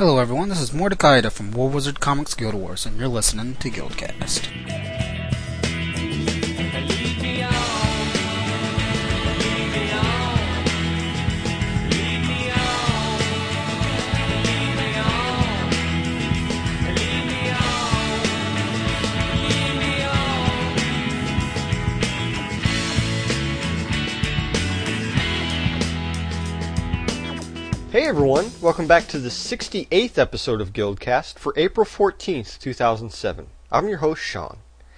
Hello everyone, this is Mordecai Ida from War Wizard Comics Guild Wars, and you're listening to Guildcast. Hey everyone, welcome back to the 68th episode of Guildcast for April 14th, 2007. I'm your host, Sean.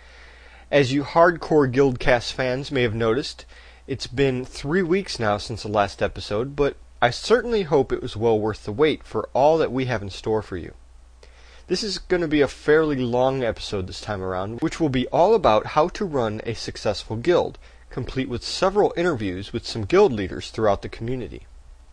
As you hardcore Guildcast fans may have noticed, it's been 3 weeks now since the last episode, but I certainly hope it was well worth the wait for all that we have in store for you. This is going to be a fairly long episode this time around, which will be all about how to run a successful guild, complete with several interviews with some guild leaders throughout the community.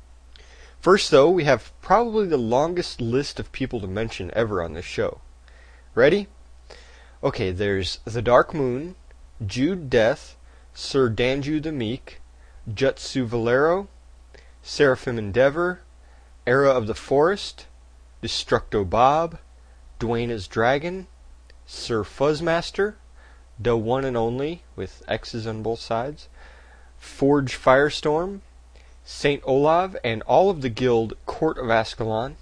First, though, we have probably the longest list of people to mention ever on this show. Ready? Okay, there's The Dark Moon, Jude Death, Sir Danju the Meek, Jutsu Valero, Seraphim Endeavor, Era of the Forest, Destructo Bob, Dwayna's Dragon, Sir Fuzzmaster, The One and Only, with X's on both sides, Forge Firestorm, Saint Olav, and all of the guild Court of Ascalon.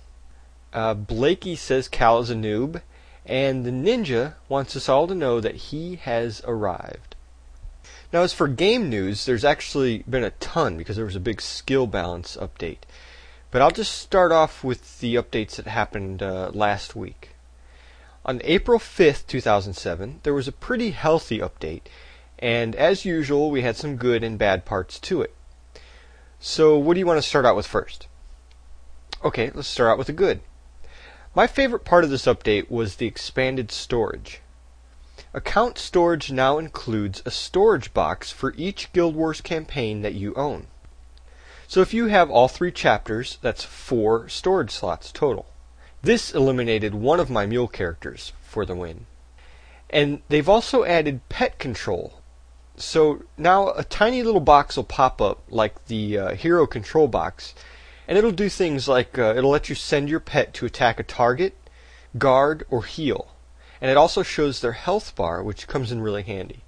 Blakey says Cal is a noob, and the ninja wants us all to know that he has arrived. Now, as for game news, there's actually been a ton because there was a big skill balance update. But I'll just start off with the updates that happened last week. On April 5th, 2007, there was a pretty healthy update, and as usual, we had some good and bad parts to it. So what do you want to start out with first? Okay, let's start out with the good. My favorite part of this update was the expanded storage. Account storage now includes a storage box for each Guild Wars campaign that you own. So if you have all 3 chapters, that's 4 storage slots total. This eliminated one of my mule characters for the win. And they've also added pet control. So now a tiny little box will pop up like the hero control box, and it'll do things like it'll let you send your pet to attack a target, guard, or heal. And it also shows their health bar, which comes in really handy.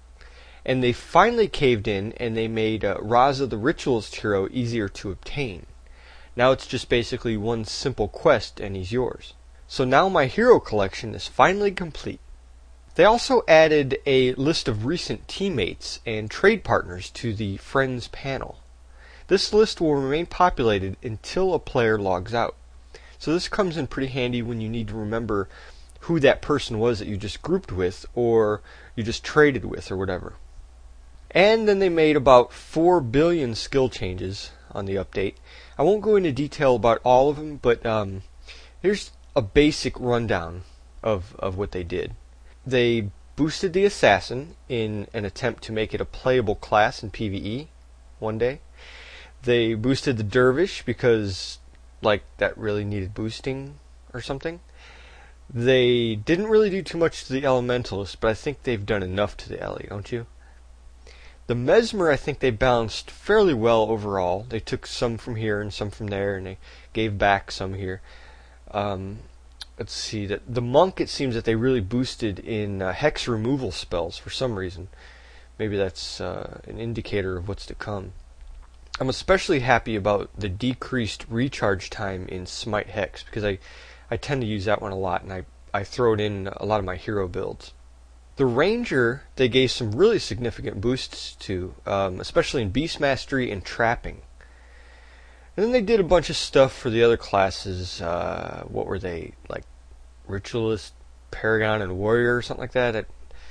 And they finally caved in and they made Raza the Ritualist hero easier to obtain. Now it's just basically one simple quest and he's yours. So now my hero collection is finally complete. They also added a list of recent teammates and trade partners to the Friends panel. This list will remain populated until a player logs out. So this comes in pretty handy when you need to remember who that person was that you just grouped with or you just traded with or whatever. And then they made about 4 billion skill changes on the update. I won't go into detail about all of them, but here's a basic rundown of what they did. They boosted the Assassin in an attempt to make it a playable class in PvE one day. They boosted the Dervish because, that really needed boosting or something. They didn't really do too much to the Elementalist, but I think they've done enough to the Ellie, don't you? The Mesmer, I think they balanced fairly well overall. They took some from here and some from there, and they gave back some here. Let's see, the Monk, it seems that they really boosted in hex removal spells for some reason. Maybe that's an indicator of what's to come. I'm especially happy about the decreased recharge time in Smite Hex, because I tend to use that one a lot, and I throw it in a lot of my hero builds. The Ranger, they gave some really significant boosts to, especially in Beast Mastery and Trapping. And then they did a bunch of stuff for the other classes. What were they? Like Ritualist, Paragon, and Warrior or something like that?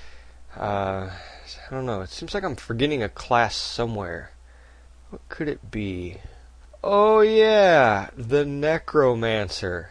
I don't know. It seems like I'm forgetting a class somewhere. What could it be? Oh yeah, the Necromancer.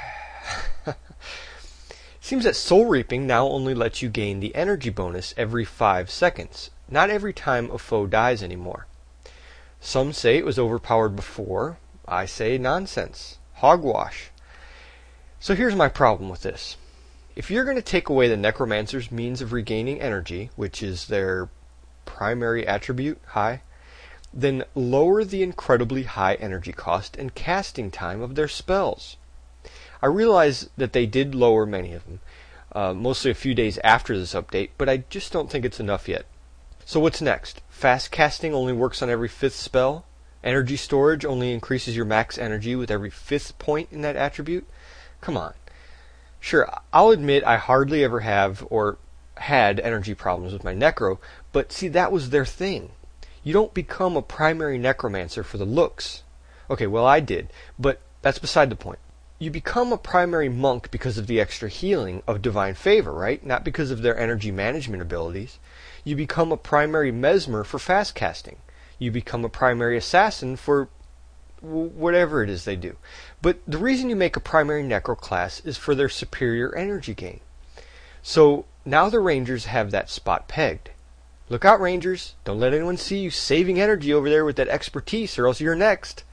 Seems that Soul Reaping now only lets you gain the energy bonus every 5 seconds. Not every time a foe dies anymore. Some say it was overpowered before. I say nonsense. Hogwash. So here's my problem with this. If you're going to take away the Necromancer's means of regaining energy, which is their primary attribute, high, then lower the incredibly high energy cost and casting time of their spells. I realize that they did lower many of them, mostly a few days after this update, but I just don't think it's enough yet. So what's next? Fast casting only works on every 5th spell? Energy storage only increases your max energy with every 5th point in that attribute? Come on. Sure, I'll admit I hardly ever have or had energy problems with my Necro, but see, that was their thing. You don't become a primary necromancer for the looks. Okay, well, I did, but that's beside the point. You become a primary monk because of the extra healing of divine favor, right? Not because of their energy management abilities. You become a primary mesmer for fast casting. You become a primary assassin for whatever it is they do. But the reason you make a primary necro class is for their superior energy gain. So now the Rangers have that spot pegged. Look out, Rangers. Don't let anyone see you saving energy over there with that expertise, or else you're next.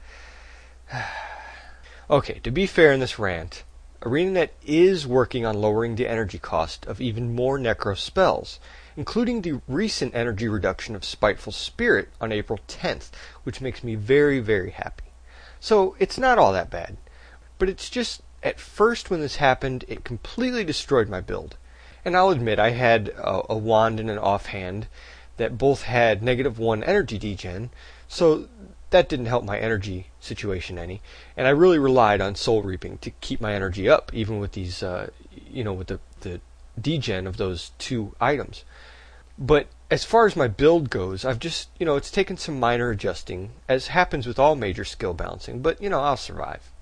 Okay, to be fair in this rant, ArenaNet is working on lowering the energy cost of even more necro spells, including the recent energy reduction of Spiteful Spirit on April 10th, which makes me very, very happy. So it's not all that bad, but it's just, at first when this happened, it completely destroyed my build. And I'll admit, I had a wand and an offhand that both had -1 energy degen, so that didn't help my energy situation any. And I really relied on soul reaping to keep my energy up, even with these, with the degen of those 2 items. But as far as my build goes, I've just, it's taken some minor adjusting, as happens with all major skill balancing, but, I'll survive.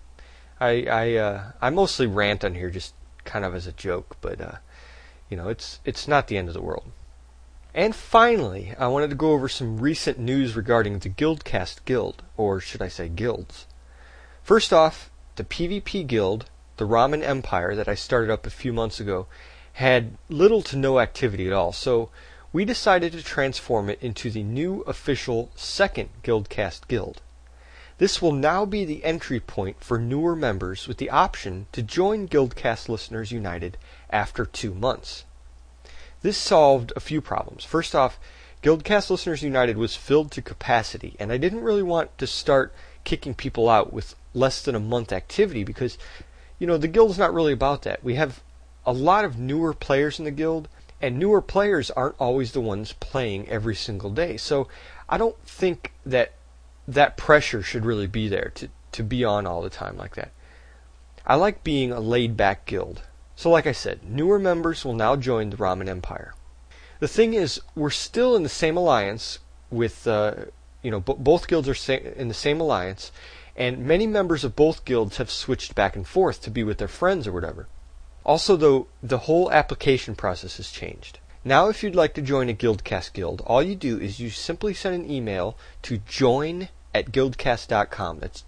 I mostly rant on here just kind of as a joke, but, it's not the end of the world. And finally, I wanted to go over some recent news regarding the Guildcast Guild, or should I say guilds. First off, the PvP guild, the Ramen Empire that I started up a few months ago, had little to no activity at all, so we decided to transform it into the new official second Guildcast Guild. This will now be the entry point for newer members with the option to join Guildcast Listeners United after 2 months. This solved a few problems. First off, Guildcast Listeners United was filled to capacity, and I didn't really want to start kicking people out with less than a month activity because, the guild's not really about that. We have a lot of newer players in the guild, and newer players aren't always the ones playing every single day. So I don't think that pressure should really be there to be on all the time like that. I like being a laid-back guild. So like I said, newer members will now join the Ramen Empire. The thing is, we're still in the same alliance with, both guilds are in the same alliance, and many members of both guilds have switched back and forth to be with their friends or whatever. Also, though, the whole application process has changed. Now, if you'd like to join a Guildcast guild, all you do is you simply send an email to join@guildcast.com. That's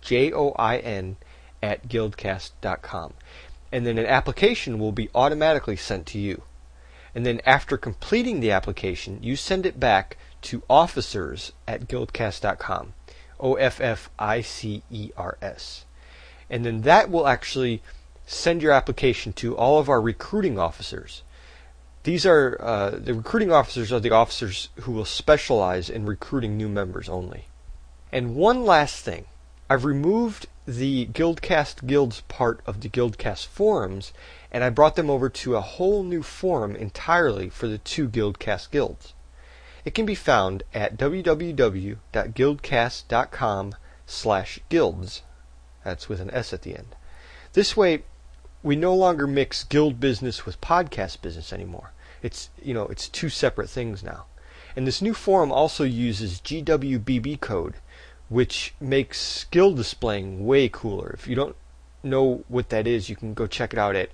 JOIN@guildcast.com. And then an application will be automatically sent to you. And then after completing the application, you send it back to officers@guildcast.com. OFFICERS. And then that will actually send your application to all of our recruiting officers. These are, the recruiting officers are the officers who will specialize in recruiting new members only. And one last thing. I've removed the Guildcast Guilds part of the Guildcast forums, and I brought them over to a whole new forum entirely for the 2 Guildcast guilds. It can be found at www.guildcast.com/guilds. That's with an S at the end. This way, we no longer mix guild business with podcast business anymore. It's 2 separate things now. And this new forum also uses GWBB code, which makes guild displaying way cooler. If you don't know what that is, you can go check it out at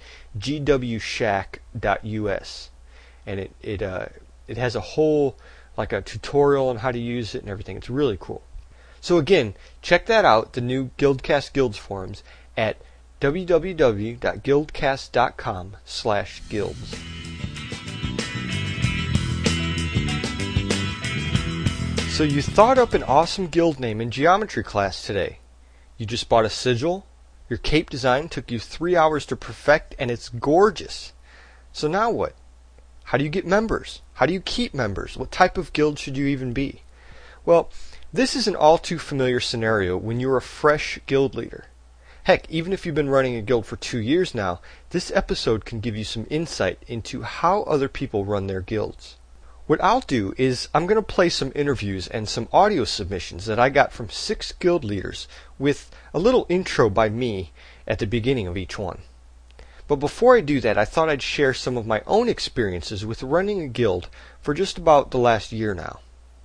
gwshack.us. And it has a whole, like a tutorial on how to use it and everything. It's really cool. So again, check that out, the new Guildcast Guilds forums, at www.guildcast.com/guilds. So you thought up an awesome guild name in geometry class today. You just bought a sigil, your cape design took you 3 hours to perfect, and it's gorgeous. So now what? How do you get members? How do you keep members? What type of guild should you even be? Well, this is an all too familiar scenario when you're a fresh guild leader. Heck, even if you've been running a guild for 2 years now, this episode can give you some insight into how other people run their guilds. What I'll do is I'm going to play some interviews and some audio submissions that I got from 6 guild leaders with a little intro by me at the beginning of each one. But before I do that, I thought I'd share some of my own experiences with running a guild for just about the last year now.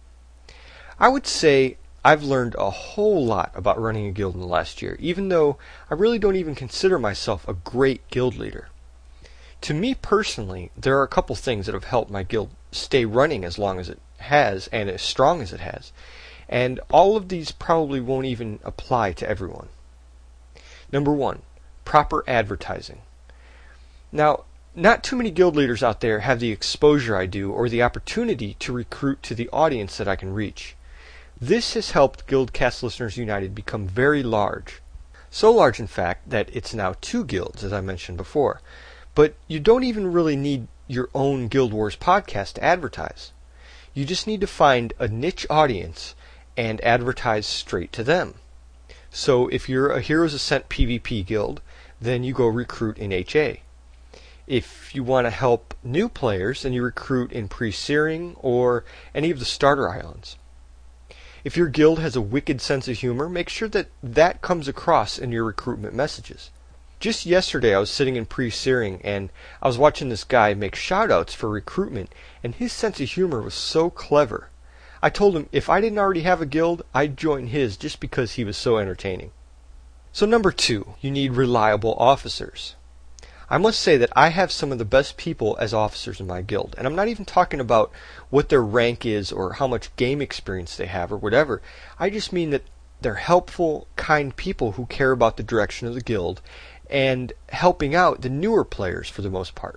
I would say I've learned a whole lot about running a guild in the last year, even though I really don't even consider myself a great guild leader. To me personally, there are a couple things that have helped my guild stay running as long as it has and as strong as it has. And all of these probably won't even apply to everyone. Number 1, proper advertising. Now, not too many guild leaders out there have the exposure I do or the opportunity to recruit to the audience that I can reach. This has helped Guildcast Listeners United become very large. So large, in fact, that it's now 2 guilds, as I mentioned before. But you don't even really need your own Guild Wars podcast to advertise. You just need to find a niche audience and advertise straight to them. So if you're a Heroes Ascent PvP guild, then you go recruit in HA. If you want to help new players, then you recruit in Pre-Searing or any of the starter islands. If your guild has a wicked sense of humor, make sure that that comes across in your recruitment messages. Just yesterday I was sitting in Pre-Searing and I was watching this guy make shoutouts for recruitment, and his sense of humor was so clever. I told him if I didn't already have a guild, I'd join his just because he was so entertaining. So number 2, you need reliable officers. I must say that I have some of the best people as officers in my guild, and I'm not even talking about what their rank is or how much game experience they have or whatever. I just mean that they're helpful, kind people who care about the direction of the guild and helping out the newer players for the most part.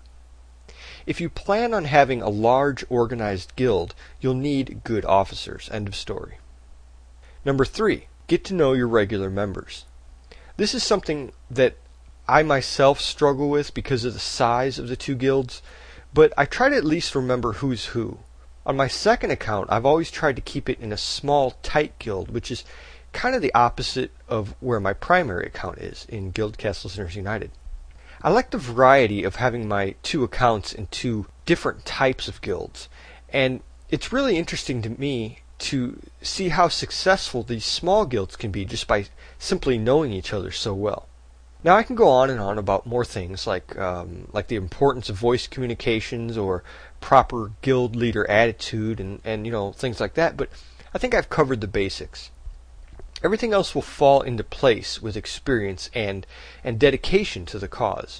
If you plan on having a large organized guild, you'll need good officers. End of story. Number 3, get to know your regular members. This is something that I myself struggle with because of the size of the 2 guilds, but I try to at least remember who's who. On my second account, I've always tried to keep it in a small, tight guild, which is kind of the opposite of where my primary account is in Guildcast Listeners United. I like the variety of having my 2 accounts in 2 different types of guilds, and it's really interesting to me to see how successful these small guilds can be just by simply knowing each other so well. Now I can go on and on about more things like the importance of voice communications or proper guild leader attitude and things like that, but I think I've covered the basics. Everything else will fall into place with experience and dedication to the cause.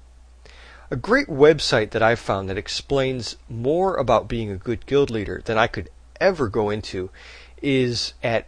A great website that I've found that explains more about being a good guild leader than I could ever go into is at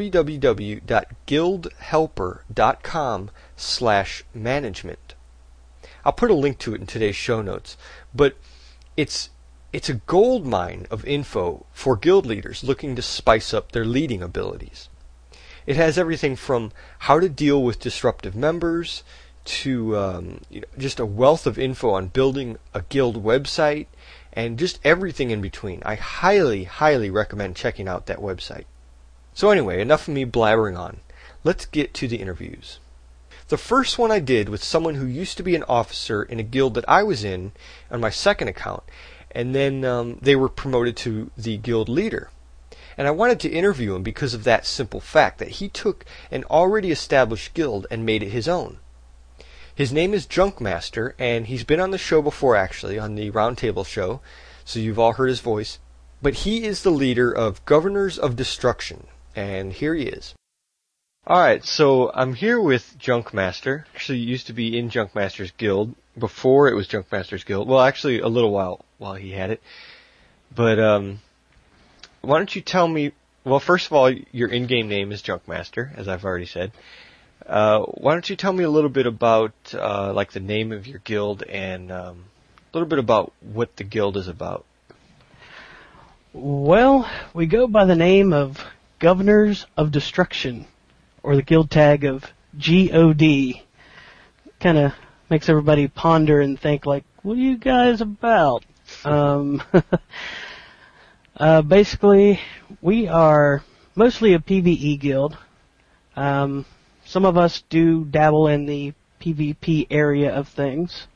www.guildhelper.com/management. I'll put a link to it in today's show notes, but it's a gold mine of info for guild leaders looking to spice up their leading abilities. It has everything from how to deal with disruptive members to just a wealth of info on building a guild website and just everything in between. I highly, highly recommend checking out that website. So anyway, enough of me blabbering on. Let's get to the interviews. The first one I did with someone who used to be an officer in a guild that I was in on my second account, and then they were promoted to the guild leader. And I wanted to interview him because of that simple fact that he took an already established guild and made it his own. His name is Junkmaster, and he's been on the show before actually, on the Roundtable show, so you've all heard his voice. But he is the leader of Governors of Destruction, and here he is. Alright, so I'm here with Junkmaster. Actually, used to be in Junkmaster's guild before it was Junkmaster's guild. Well, actually, a little while he had it. But, why don't you tell me, well, first of all, your in-game name is Junkmaster, as I've already said. Why don't you tell me a little bit about, the name of your guild and, a little bit about what the guild is about. Well, we go by the name of Governors of Destruction, or the guild tag of GOD. Kind of makes everybody ponder and think, like, what are you guys about? Basically, we are mostly a PvE guild. some of us do dabble in the PvP area of things.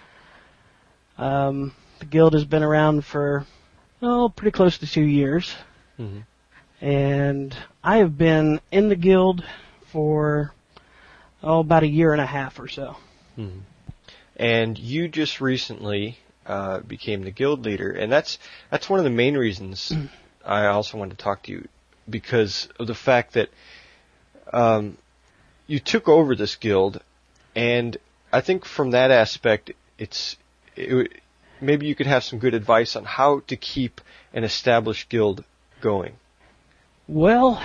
The guild has been around for, pretty close to 2 years. Mm-hmm. And I have been in the guild for, about a year and a half or so. Mm-hmm. And you just recently became the guild leader, and that's one of the main reasons I also wanted to talk to you, because of the fact that you took over this guild, and I think from that aspect, maybe you could have some good advice on how to keep an established guild going. Well,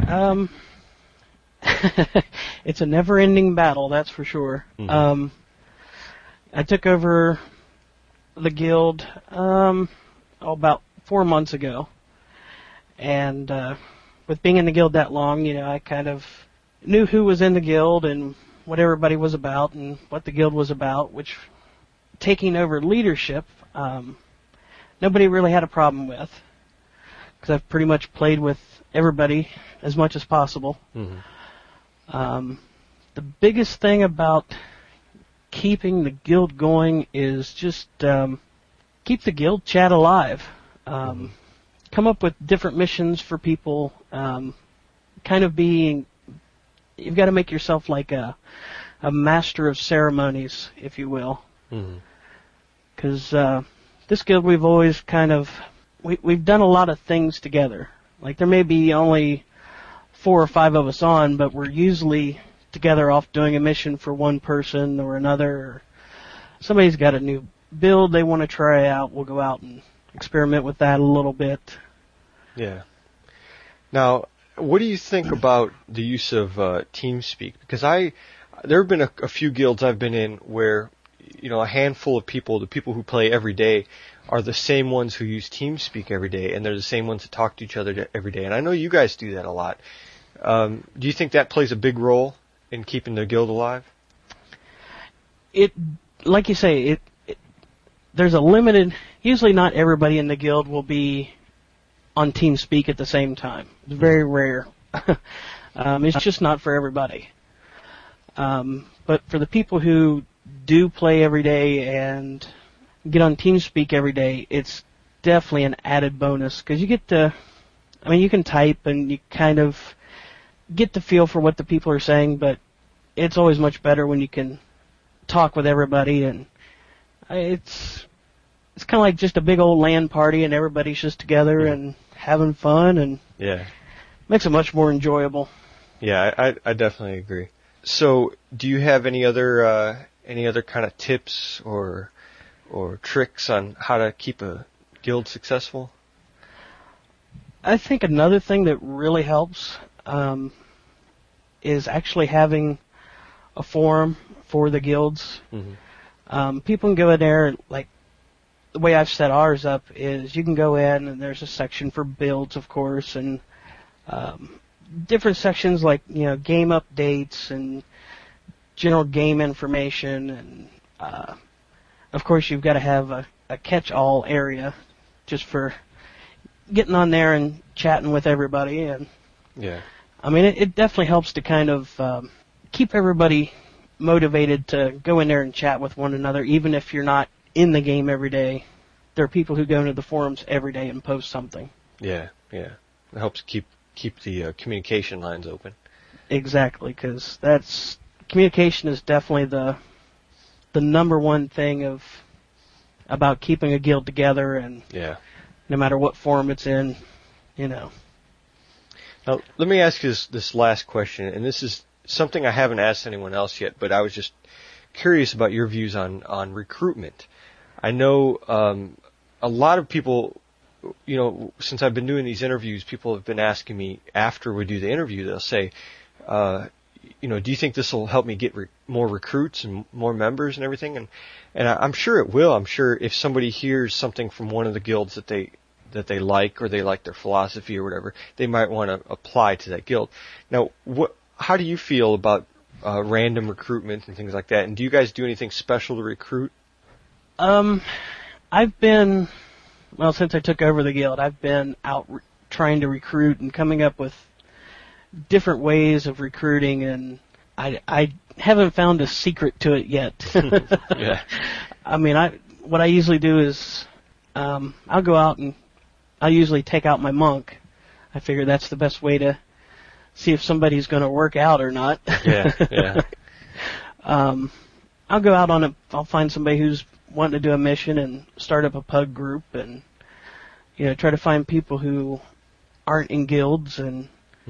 it's a never-ending battle, that's for sure. Mm-hmm. I took over the guild about 4 months ago, and with being in the guild that long, I kind of knew who was in the guild and what everybody was about and what the guild was about, which taking over leadership, nobody really had a problem with, because I've pretty much played with everybody as much as possible. Mm-hmm. The biggest thing about keeping the guild going is just keep the guild chat alive. Come up with different missions for people. You've got to make yourself like a master of ceremonies, if you will. Because this guild, we've always we've done a lot of things together. Like, there may be only 4 or 5 of us on, but we're usually together off doing a mission for one person or another. Or somebody's got a new build they want to try out, we'll go out and experiment with that a little bit. Yeah. Now, what do you think about the use of TeamSpeak? Because there have been a few guilds I've been in where, a handful of people, the people who play every day, are the same ones who use TeamSpeak every day, and they're the same ones that talk to each other every day. And I know you guys do that a lot. Do you think that plays a big role in keeping the guild alive? Like you say, there's a limited. Usually, not everybody in the guild will be on TeamSpeak at the same time. It's very rare. It's just not for everybody. But for the people who do play every day and get on TeamSpeak every day, it's definitely an added bonus, because you get to, you can type and you kind of get the feel for what the people are saying, but it's always much better when you can talk with everybody, and it's kind of like just a big old LAN party, and everybody's just together and having fun, and makes it much more enjoyable. Yeah, I definitely agree. So, do you have any other kind of tips or tricks on how to keep a guild successful? I think another thing that really helps is actually having a forum for the guilds. Mm-hmm. People can go in there, like the way I've set ours up is you can go in and there's a section for builds, of course, and different sections like, game updates and general game information, and of course you've got to have a catch-all area just for getting on there and chatting with everybody. And it definitely helps to kind of keep everybody motivated to go in there and chat with one another, even if you're not in the game every day. There are people who go into the forums every day and post something. Yeah. It helps keep the communication lines open. Exactly, because communication is definitely the number one thing about keeping a guild together, and no matter what forum it's in, Now, let me ask you this last question, and this is something I haven't asked anyone else yet, but I was just curious about your views on recruitment. I know a lot of people, since I've been doing these interviews, people have been asking me after we do the interview, they'll say, do you think this will help me get more recruits and more members and everything? And I'm sure it will. I'm sure if somebody hears something from one of the guilds that they like, or they like their philosophy or whatever, they might want to apply to that guild. Now, how do you feel about random recruitment and things like that? And do you guys do anything special to recruit? I've been, since I took over the guild, I've been out trying to recruit and coming up with different ways of recruiting, and I haven't found a secret to it yet. Yeah. I mean, what I usually do is I'll go out and I'll usually take out my monk. I figure that's the best way to see if somebody's going to work out or not. Yeah, yeah. I'll go out I'll find somebody who's wanting to do a mission and start up a pug group and, try to find people who aren't in guilds and,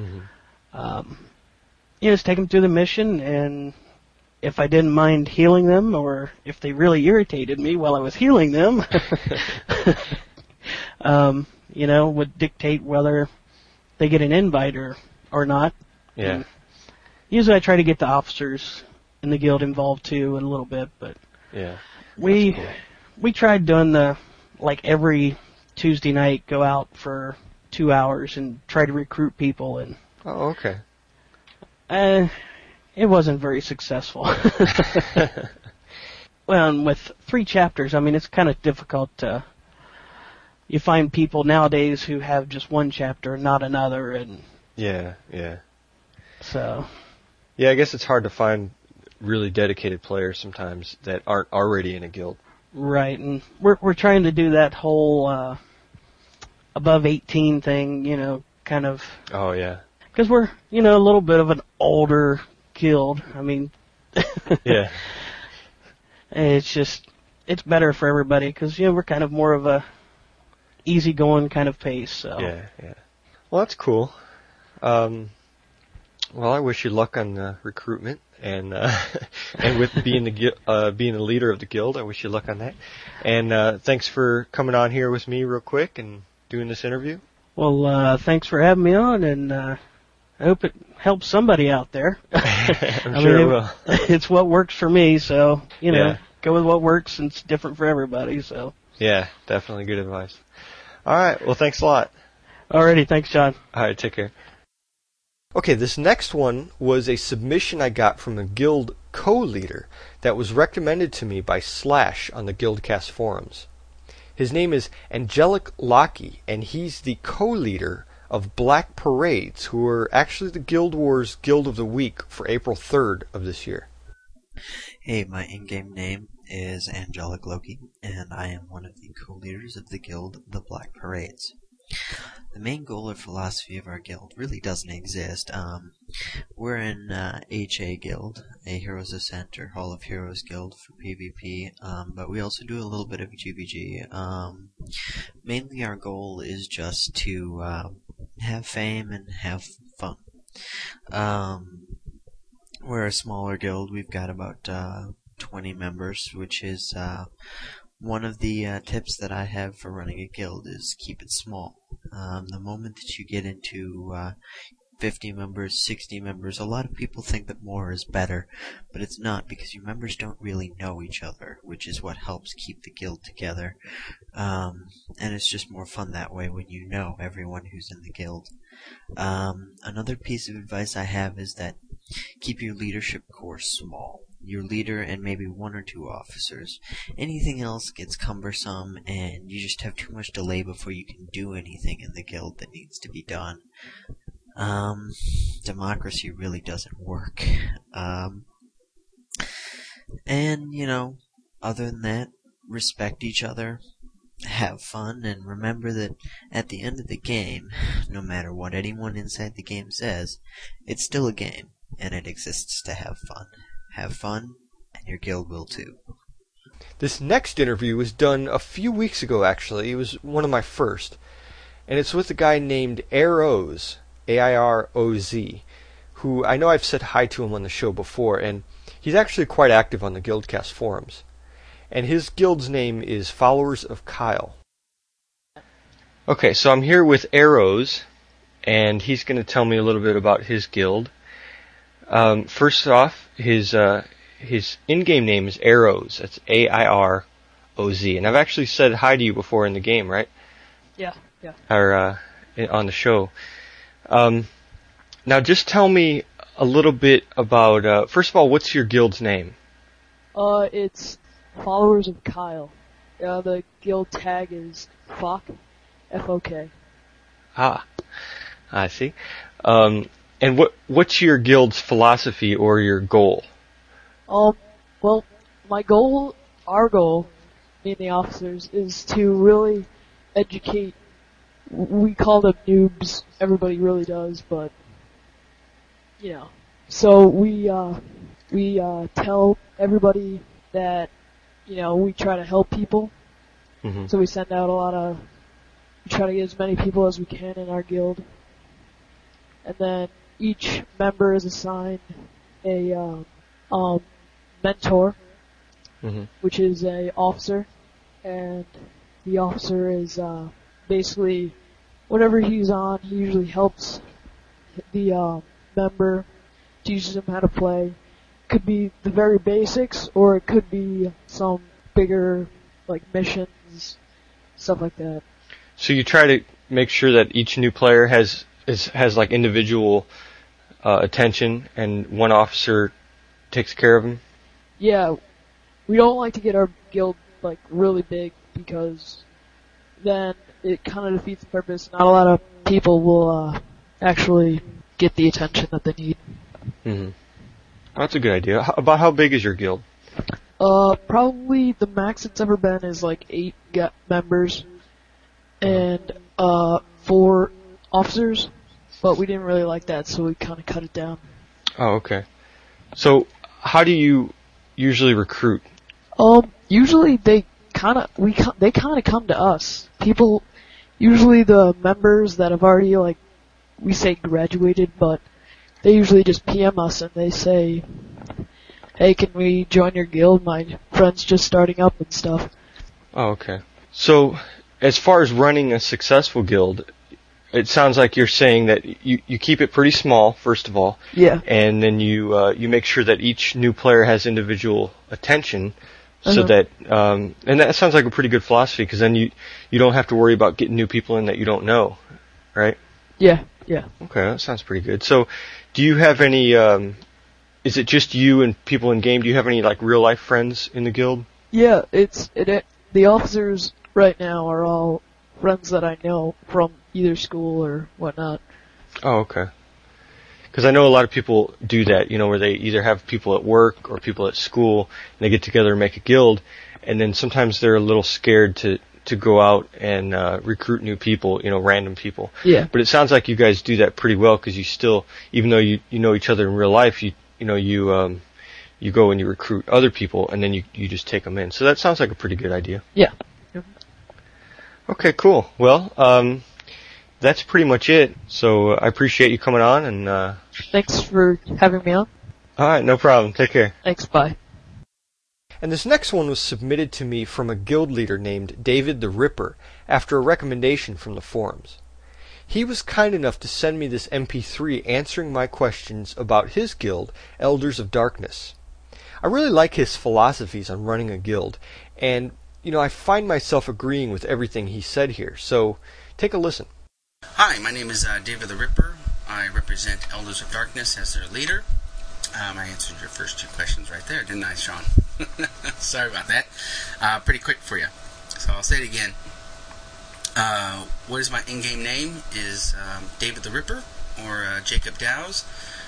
just take them through the mission, and if I didn't mind healing them or if they really irritated me while I was healing them, would dictate whether they get an invite or not. Yeah. And usually I try to get the officers in the guild involved too a little bit, but yeah. we tried doing every Tuesday night go out for 2 hours and try to recruit people, and Oh, okay. It wasn't very successful. Well, and with 3 chapters, I mean, it's kind of difficult to. You find people nowadays who have just 1 chapter and not another, and Yeah. so. Yeah, I guess it's hard to find really dedicated players sometimes that aren't already in a guild. Right, and we're trying to do that whole above 18 thing, kind of. Oh, yeah. Because we're, a little bit of an older guild. I mean, Yeah. it's better for everybody because, we're kind of more of a easygoing kind of pace. So. Yeah. Well, that's cool. Well, I wish you luck on the recruitment and with being being the leader of the guild. I wish you luck on that. And thanks for coming on here with me real quick and doing this interview. Well, thanks for having me on, and I hope it helps somebody out there. I'm sure it will. It's what works for me, so, Yeah. go with what works, and it's different for everybody, so. Yeah, definitely good advice. All right, well, thanks a lot. Alrighty, thanks, John. All right, take care. Okay, this next one was a submission I got from a guild co-leader that was recommended to me by Slash on the Guildcast forums. His name is Angelic Lockie, and he's the co-leader of Black Parades, who are actually the Guild Wars Guild of the Week for April 3rd of this year. Hey, my in-game name is Angelic Loki, and I am one of the co-leaders of the guild, the Black Parades. The main goal or philosophy of our guild really doesn't exist. We're an HA guild, a Heroes Ascent or Hall of Heroes guild for PvP, but we also do a little bit of GVG. Mainly our goal is just to have fame and have fun. We're a smaller guild. We've got about 20 members, which is one of the tips that I have for running a guild is keep it small. The moment that you get into 50 members, 60 members, a lot of people think that more is better, but it's not, because your members don't really know each other, which is what helps keep the guild together. And it's just more fun that way when you know everyone who's in the guild. Another piece of advice I have is that keep your leadership corps small. Your leader and maybe 1 or 2 officers. Anything else gets cumbersome, and you just have too much delay before you can do anything in the guild that needs to be done. Democracy really doesn't work. And, other than that, respect each other, have fun, and remember that at the end of the game, no matter what anyone inside the game says, it's still a game, and it exists to have fun. Have fun, and your guild will too. This next interview was done a few weeks ago, actually. It was one of my first. And it's with a guy named Airoz, A-I-R-O-Z, who I know I've said hi to him on the show before, and he's actually quite active on the Guildcast forums. And his guild's name is Followers of Kyle. Okay, so I'm here with Airoz, and he's going to tell me a little bit about his guild. First off, his in-game name is Airoz. That's A-I-R-O-Z. And I've actually said hi to you before in the game, right? Yeah. Or on the show. Now, just tell me a little bit about. First of all, what's your guild's name? It's Followers of Kyle. The guild tag is FOK, F-O-K. Ah, I see. And what's your guild's philosophy or your goal? Well, our goal, me and the officers, is to really educate. We call them noobs. Everybody really does, but So we tell everybody that we try to help people. Mm-hmm. So we send out we try to get as many people as we can in our guild, and then each member is assigned a mentor, Mm-hmm. which is a officer, and the officer is basically whatever he's on, he usually helps the member, teaches him how to play. Could be the very basics, or it could be some bigger like missions, stuff like that. So you try to make sure that each new player has like individual attention, and one officer takes care of him. Yeah, we don't like to get our guild like really big because then it kind of defeats the purpose. Not a lot of people will actually get the attention that they need. Mm-hmm. That's a good idea. About how big is your guild? Probably the max it's ever been is like 8 members and 4 officers, but we didn't really like that, so we kind of cut it down. Oh, okay. So how do you usually recruit? Usually they kind of come to us. People, usually the members that have already we say graduated, but they usually just PM us and they say, hey, can we join your guild? My friend's just starting up and stuff. Oh, okay. So as far as running a successful guild, it sounds like you're saying that you keep it pretty small, first of all. Yeah. And then you make sure that each new player has individual attention, so that and that sounds like a pretty good philosophy, because then you don't have to worry about getting new people in that you don't know, right? Yeah. Okay, that sounds pretty good. So, do you have any? Is it just you and people in game? Do you have any real life friends in the guild? Yeah, the officers right now are all friends that I know from either school or whatnot. Oh, okay. Because I know a lot of people do that, where they either have people at work or people at school, and they get together and make a guild, and then sometimes they're a little scared to go out and recruit new people, random people. Yeah. But it sounds like you guys do that pretty well, because you still, even though you know each other in real life, you go and you recruit other people, and then you just take them in. So that sounds like a pretty good idea. Yeah. Okay, cool. Well, that's pretty much it. So I appreciate you coming on, and thanks for having me on. All right, no problem. Take care. Thanks, bye. And this next one was submitted to me from a guild leader named David the Ripper after a recommendation from the forums. He was kind enough to send me this MP3 answering my questions about his guild, Elders of Darkness. I really like his philosophies on running a guild, and I find myself agreeing with everything he said here, so take a listen. Hi, my name is David the Ripper. I represent Elders of Darkness as their leader. I answered your first 2 questions right there, didn't I, Sean? Sorry about that. Pretty quick for you. So I'll say it again. What is my in-game name is David the Ripper, or Jacob Dows,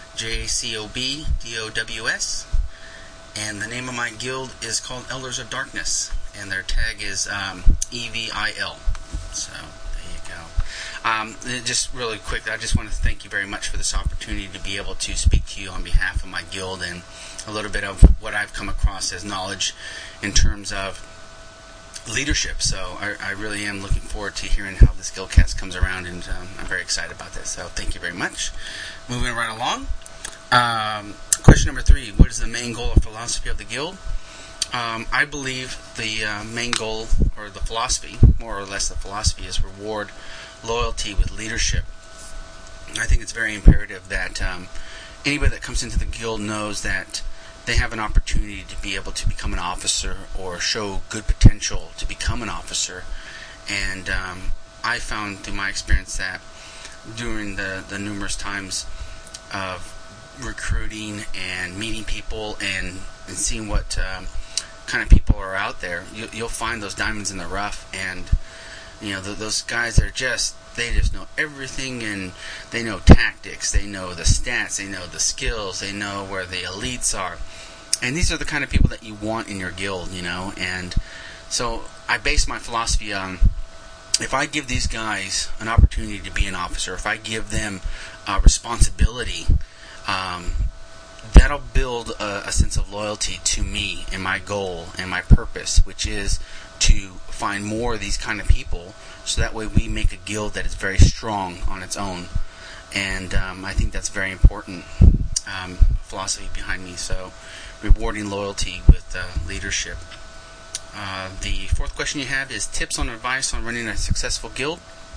JCOBDOWS. And the name of my guild is called Elders of Darkness, and their tag is EVIL. So there you go. Just really quick, I just want to thank you very much for this opportunity to be able to speak to you on behalf of my guild, and a little bit of what I've come across as knowledge in terms of leadership. So I really am looking forward to hearing how this Guildcast comes around, and I'm very excited about this. So thank you very much. Moving right along. Question number 3, what is the main goal or philosophy of the guild? I believe the main goal, or the philosophy, more or less the philosophy, is reward loyalty with leadership. I think it's very imperative that anybody that comes into the guild knows that they have an opportunity to be able to become an officer or show good potential to become an officer. And I found through my experience that during the numerous times of recruiting and meeting people and seeing what kind of people are out there, you'll find those diamonds in the rough, and those guys are they just know everything, and they know tactics, they know the stats, they know the skills, they know where the elites are. And these are the kind of people that you want in your guild, and so I base my philosophy on, if I give these guys an opportunity to be an officer, if I give them responsibility, that'll build a sense of loyalty to me and my goal and my purpose, which is to find more of these kind of people, so that way we make a guild that is very strong on its own. And I think that's very important philosophy behind me. So, rewarding loyalty with leadership. The fourth question you have is tips on advice on running a successful guild.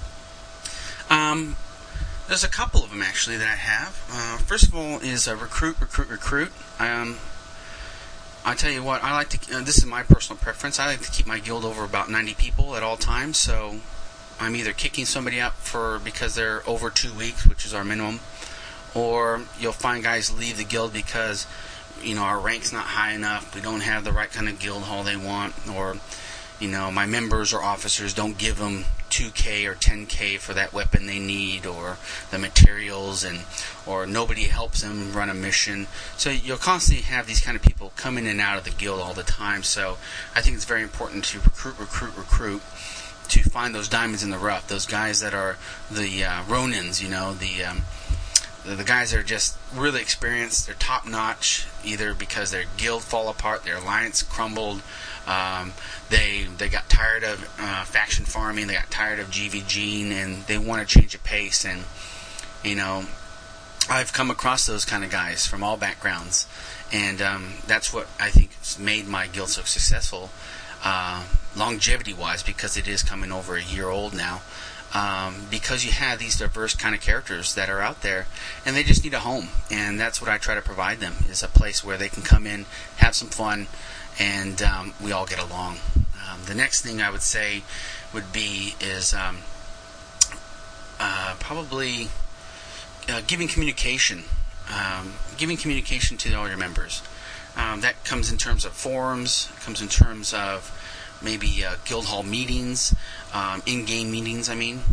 There's a couple of them actually that I have. First of all is recruit. I tell you what, I like to. This is my personal preference. I like to keep my guild over about 90 people at all times. So I'm either kicking somebody out because they're over 2 weeks, which is our minimum, or you'll find guys leave the guild because our rank's not high enough, we don't have the right kind of guild hall they want, or my members or officers don't give them 2K or 10K for that weapon they need, or the materials, or nobody helps them run a mission. So you'll constantly have these kind of people come in and out of the guild all the time. So I think it's very important to recruit, to find those diamonds in the rough, those guys that are the Ronins, the guys that are just really experienced, they're top notch, either because their guild fall apart, their alliance crumbled, they got tired of faction farming, they got tired of GVGing, and they want to change of pace. And I've come across those kind of guys from all backgrounds, and that's what I think has made my guild so successful, longevity wise, because it is coming over a year old now. Because you have these diverse kind of characters that are out there, and they just need a home, and that's what I try to provide them, is a place where they can come in, have some fun, and we all get along. The next thing I would say is probably giving communication to all your members. That comes in terms of forums, comes in terms of maybe guild hall meetings, in-game meetings,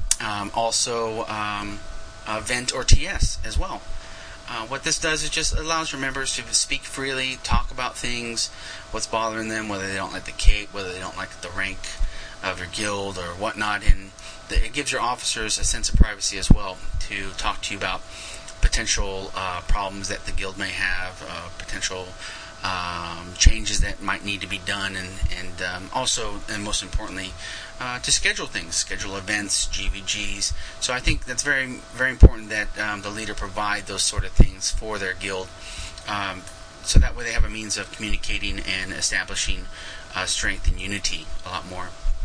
also Vent or TS as well. What this does is just allows your members to speak freely, talk about things, what's bothering them, whether they don't like the cape, whether they don't like the rank of your guild or whatnot, and it gives your officers a sense of privacy as well to talk to you about potential problems that the guild may have, potential changes that might need to be done, and also, and most importantly, to schedule things, schedule events, GVGs. So I think that's very, very important that the leader provide those sort of things for their guild, so that way they have a means of communicating and establishing strength and unity a lot more.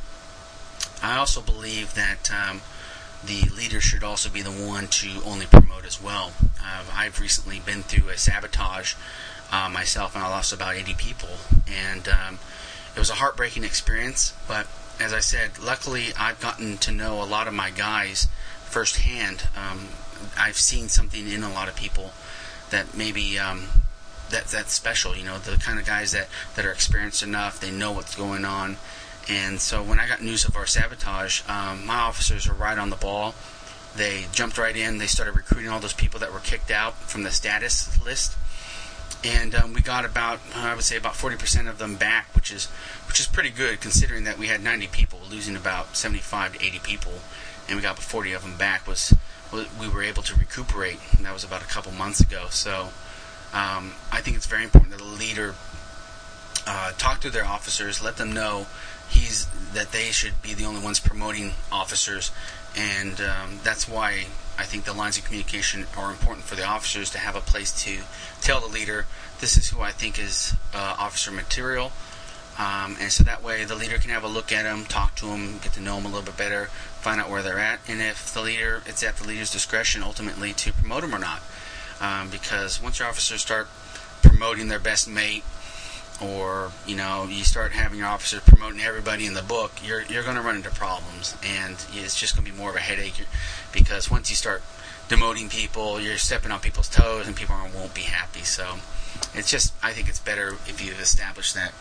I also believe that the leader should also be the one to only promote as well. I've recently been through a sabotage myself, and I lost about 80 people, and it was a heartbreaking experience, but as I said, luckily I've gotten to know a lot of my guys firsthand. I've seen something in a lot of people that maybe that's special, the kind of guys that are experienced enough, they know what's going on. And so when I got news of our sabotage, my officers were right on the ball. They jumped right in. They started recruiting all those people that were kicked out from the status list. And we got about 40% of them back, which is pretty good considering that we had 90 people, losing about 75 to 80 people, and we got 40 of them back. We were able to recuperate, and that was about a couple months ago. So I think it's very important that the leader talk to their officers, let them know that they should be the only ones promoting officers, and that's why I think the lines of communication are important for the officers to have a place to tell the leader, this is who I think is officer material, and so that way the leader can have a look at them, talk to them, get to know them a little bit better, find out where they're at, and if it's at the leader's discretion ultimately to promote them or not, because once your officers start promoting their best mate, or you start having your officers promoting everybody in the book, you're going to run into problems, and it's just going to be more of a headache, because once you start demoting people, you're stepping on people's toes, and people won't be happy. So I think it's better if you've established that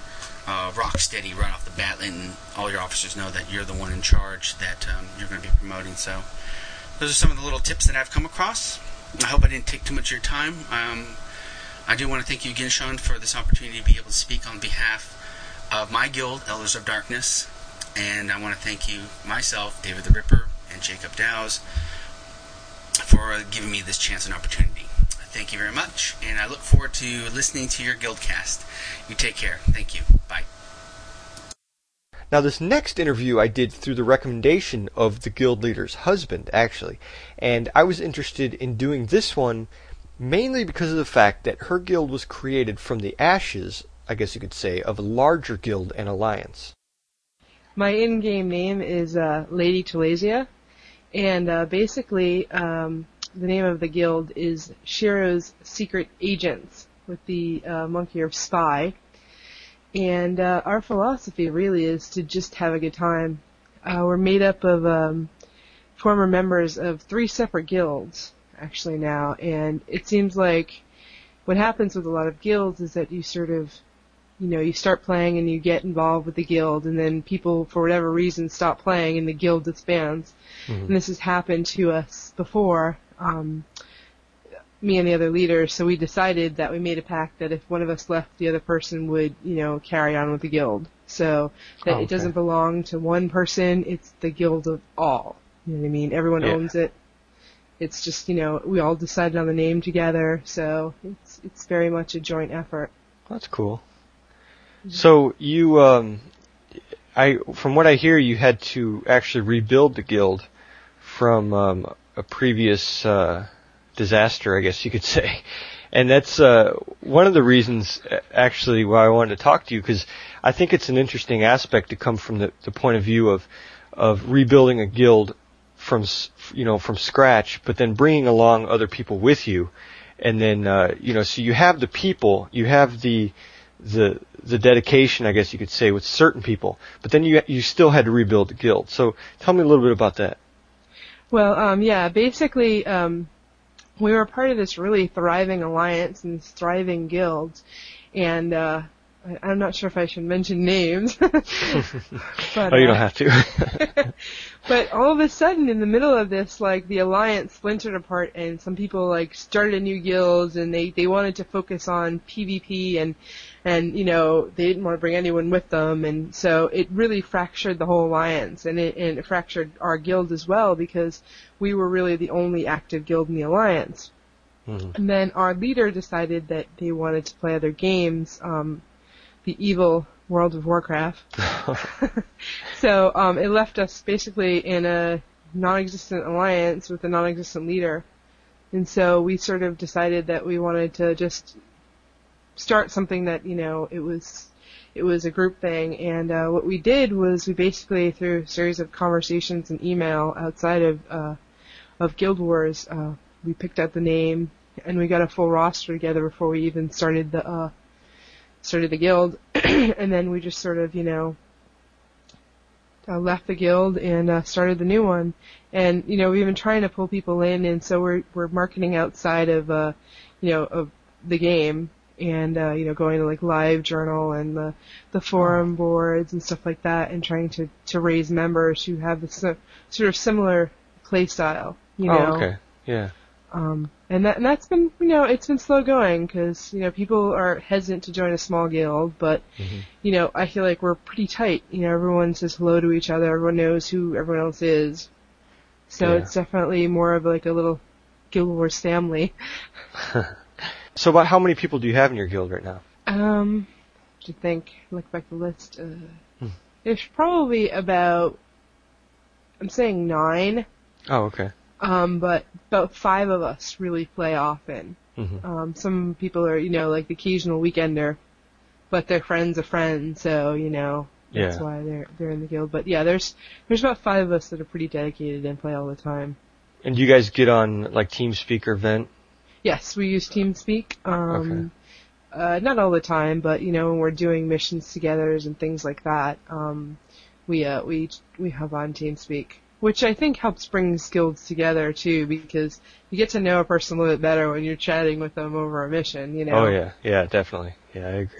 rock steady right off the bat, letting all your officers know that you're the one in charge, that you're going to be promoting. So those are some of the little tips that I've come across. I hope I didn't take too much of your time. I do want to thank you again, Sean, for this opportunity to be able to speak on behalf of my guild, Elders of Darkness. And I want to thank you, myself, David the Ripper, and Jacob Dowes, for giving me this chance and opportunity. Thank you very much, and I look forward to listening to your Guildcast. You take care. Thank you. Bye. Now, this next interview I did through the recommendation of the guild leader's husband, actually. And I was interested in doing this one mainly because of the fact that her guild was created from the ashes, I guess you could say, of a larger guild and alliance. My in-game name is Lady Telesia, and basically the name of the guild is Shiro's Secret Agents, with the monkey or spy. And our philosophy really is to just have a good time. We're made up of former members of 3 separate guilds, actually now, and it seems like what happens with a lot of guilds is that you sort of, you start playing and you get involved with the guild, and then people, for whatever reason, stop playing and the guild disbands. Mm-hmm. And this has happened to us before, me and the other leaders, so we decided that we made a pact that if one of us left, the other person would, carry on with the guild. So that It doesn't belong to one person, it's the guild of all. You know what I mean? Everyone owns it. It's just, we all decided on the name together, so it's very much a joint effort. That's cool. So you, from what I hear, you had to actually rebuild the guild from a previous disaster, I guess you could say. And that's one of the reasons, actually, why I wanted to talk to you, because I think it's an interesting aspect to come from the point of view of rebuilding a guild from scratch, but then bringing along other people with you, and then so you have the people, you have the dedication, I guess you could say, with certain people, but then you still had to rebuild the guild. So tell me a little bit about that. Well, basically, we were part of this really thriving alliance and this thriving guild, and I'm not sure if I should mention names. But, you don't have to. But all of a sudden, in the middle of this, the alliance splintered apart, and some people started new guilds, and they wanted to focus on PvP, and they didn't want to bring anyone with them, and so it really fractured the whole alliance, and it fractured our guild as well, because we were really the only active guild in the alliance. Mm-hmm. And then our leader decided that they wanted to play other games, the evil World of Warcraft. So it left us basically in a non-existent alliance with a non-existent leader. And so we sort of decided that we wanted to just start something that, it was a group thing. And what we did was we basically, through a series of conversations and email outside of Guild Wars, we picked out the name, and we got a full roster together before we even started the guild. And then we just sort of, left the guild and started the new one. And, we've been trying to pull people in, and so we're marketing outside of, of the game, and, going to live journal and the forum boards and stuff like that, and trying to raise members who have the sort of similar play style, Oh, okay. Yeah. And that's been, it's been slow going, because, people are hesitant to join a small guild, but, mm-hmm. I feel like we're pretty tight. Everyone says hello to each other, everyone knows who everyone else is. So it's definitely more of a little Guild Wars family. So about how many people do you have in your guild right now? To think, look back the list, there's probably about, I'm saying 9. Oh, okay. But about 5 of us really play often. Mm-hmm. Some people are, the occasional weekender, but they're friends of friends, so, that's why they're in the guild. But yeah, there's about 5 of us that are pretty dedicated and play all the time. And do you guys get on, TeamSpeak or Vent? Yes, we use TeamSpeak. Okay. Not all the time, but, when we're doing missions together and things like that, we have on TeamSpeak. Which I think helps bring guilds together, too, because you get to know a person a little bit better when you're chatting with them over a mission, Oh, yeah. Yeah, definitely. Yeah, I agree.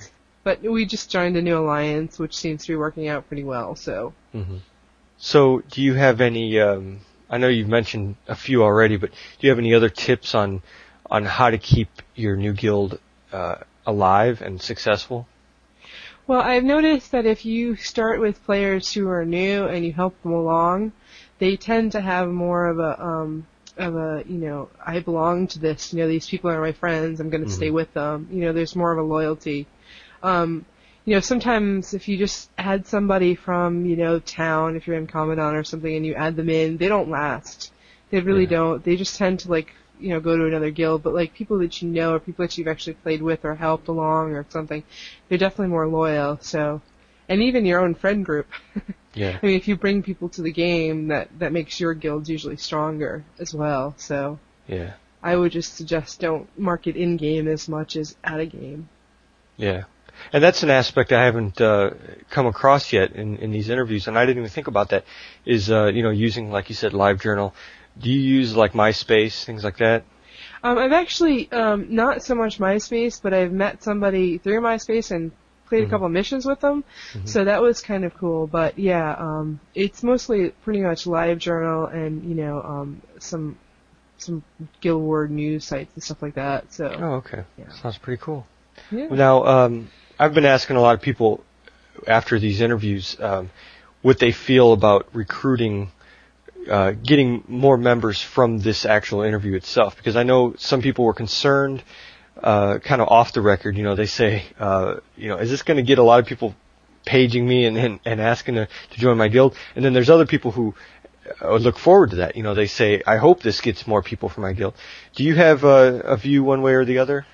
But we just joined a new alliance, which seems to be working out pretty well. So. Mm-hmm. So, do you have any? I know you've mentioned a few already, but do you have any other tips on how to keep your new guild alive and successful? Well, I've noticed that if you start with players who are new and you help them along, they tend to have more of a I belong to this. These people are my friends. I'm going to stay with them. There's more of a loyalty. Sometimes if you just add somebody from, town, if you're in Commandant or something, and you add them in, they don't last. They really don't. They just tend to, go to another guild. But, people that you know or people that you've actually played with or helped along or something, they're definitely more loyal. So, and even your own friend group. Yeah. I mean, if you bring people to the game, that makes your guild usually stronger as well. So, yeah. I would just suggest don't market in-game as much as at a game. Yeah. And that's an aspect I haven't come across yet in these interviews, and I didn't even think about that, is, using, like you said, LiveJournal. Do you use, MySpace, things like that? I've actually, not so much MySpace, but I've met somebody through MySpace and played a couple missions with them, so that was kind of cool. But, yeah, it's mostly pretty much LiveJournal and, some Guild Wars news sites and stuff like that. So. Oh, okay. Yeah. Sounds pretty cool. Yeah. Now, I've been asking a lot of people after these interviews what they feel about recruiting, getting more members from this actual interview itself, because I know some people were concerned, kind of off the record. They say, is this going to get a lot of people paging me and asking to join my guild? And then there's other people who look forward to that. They say, I hope this gets more people from my guild. Do you have a view one way or the other?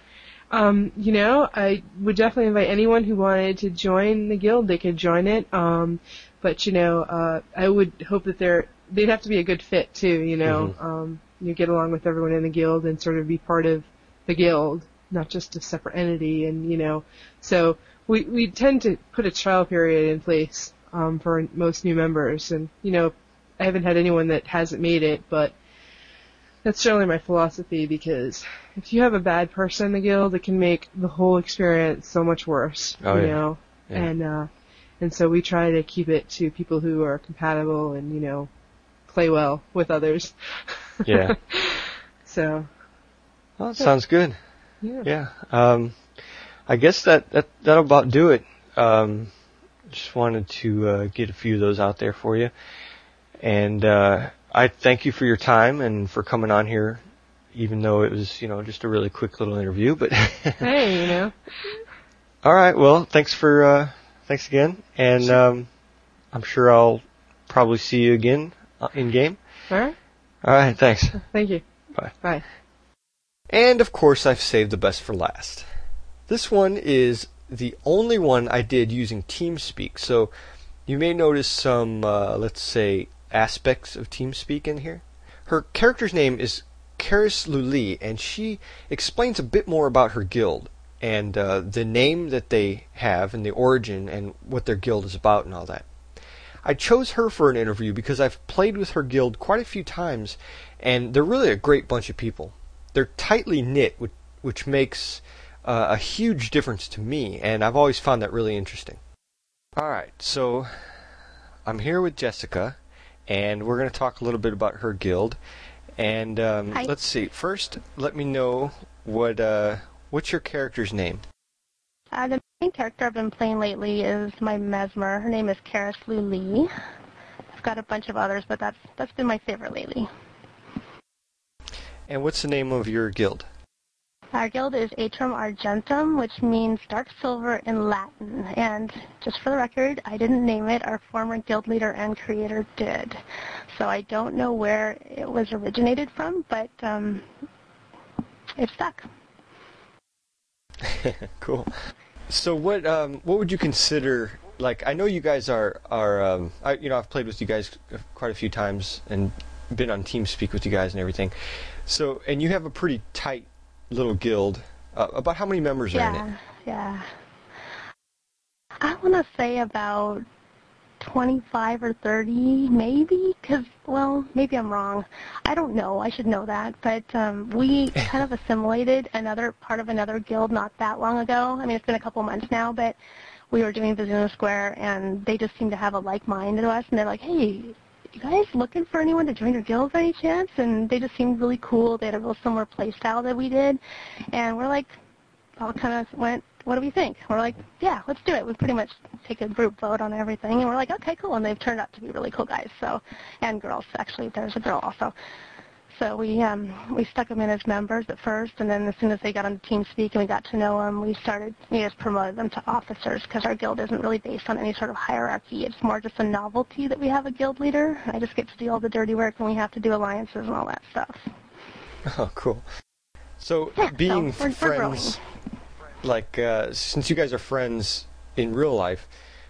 I would definitely invite anyone who wanted to join the guild. They could join it. But I would hope that they'd have to be a good fit too. You get along with everyone in the guild and sort of be part of the guild, not just a separate entity. And so we tend to put a trial period in place for most new members. And I haven't had anyone that hasn't made it, but that's generally my philosophy, because if you have a bad person in the guild, it can make the whole experience so much worse. Yeah. And so we try to keep it to people who are compatible and play well with others. Yeah. So. Well, that sounds good. Yeah. I guess that'll about do it. Just wanted to get a few of those out there for you, and I thank you for your time and for coming on here, even though it was, just a really quick little interview, but. Hey, All right. Well, thanks again. And, I'm sure I'll probably see you again in game. All right. All right. Thanks. Thank you. Bye. Bye. And of course, I've saved the best for last. This one is the only one I did using TeamSpeak. So you may notice some, let's say, aspects of TeamSpeak in here. Her character's name is Karis Luli, and she explains a bit more about her guild and the name that they have and the origin and what their guild is about and all that. I chose her for an interview because I've played with her guild quite a few times, and they're really a great bunch of people. They're tightly knit, which makes a huge difference to me, and I've always found that really interesting. Alright, so I'm here with Jessica, and we're going to talk a little bit about her guild. And let's see. First, let me know what's your character's name? The main character I've been playing lately is my Mesmer. Her name is Karis Luli. I've got a bunch of others, but that's been my favorite lately. And what's the name of your guild? Our guild is Atrium Argentum, which means dark silver in Latin. And just for the record, I didn't name it. Our former guild leader and creator did. So I don't know where it was originated from, but it stuck. Cool. So what would you consider, like, I know you guys are I've played with you guys quite a few times and been on TeamSpeak with you guys and everything. So, and you have a pretty tight little guild. About how many members are in it? Yeah. I want to say about 25 or 30, maybe, because, well, maybe I'm wrong. I don't know. I should know that. But we kind of assimilated another part of another guild not that long ago. I mean, it's been a couple months now, but we were doing Vizuna Square, and they just seemed to have a like mind to us, and they're like, hey, you guys looking for anyone to join your guild by any chance? And they just seemed really cool. They had a real similar play style that we did. And we're like, all kind of went, what do we think? We're like, yeah, let's do it. We pretty much take a group vote on everything. And we're like, okay, cool. And they've turned out to be really cool guys. So, and girls, actually. There's a girl also. So we stuck them in as members at first, and then as soon as they got on TeamSpeak and we got to know them, we just promoted them to officers, because our guild isn't really based on any sort of hierarchy. It's more just a novelty that we have a guild leader. I just get to do all the dirty work when we have to do alliances and all that stuff. Oh, cool. So Yeah, being so we're friends, like since you guys are friends in real life,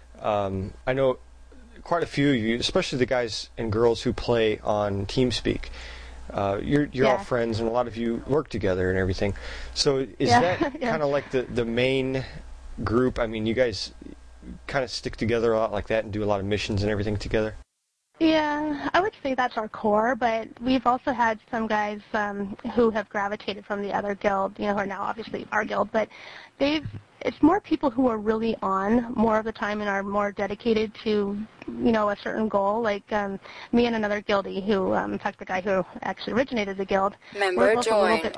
I know quite a few of you, especially the guys and girls who play on TeamSpeak. You're all friends, and a lot of you work together and everything. So is that kind of like the main group? I mean, you guys kind of stick together a lot like that and do a lot of missions and everything together? Yeah, I would say that's our core, but we've also had some guys who have gravitated from the other guild, who are now obviously our guild, but it's more people who are really on more of the time and are more dedicated to, a certain goal. Like me and another guildie who, in fact, the guy who actually originated the guild, we're both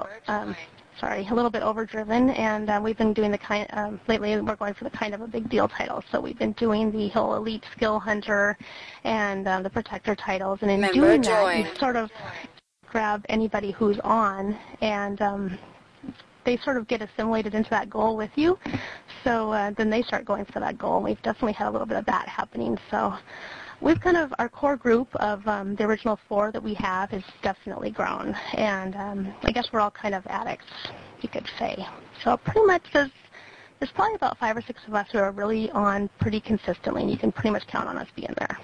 a little bit overdriven, and we've been doing lately we're going for the kind of a big deal title. So we've been doing the whole elite skill hunter and the protector titles, and in doing that, you sort of grab anybody who's on, and they sort of get assimilated into that goal with you. So then they start going for that goal, and we've definitely had a little bit of that happening. So we've our core group of the original 4 that we have has definitely grown. And I guess we're all kind of addicts, you could say. So pretty much there's probably about 5 or 6 of us who are really on pretty consistently, and you can pretty much count on us being there.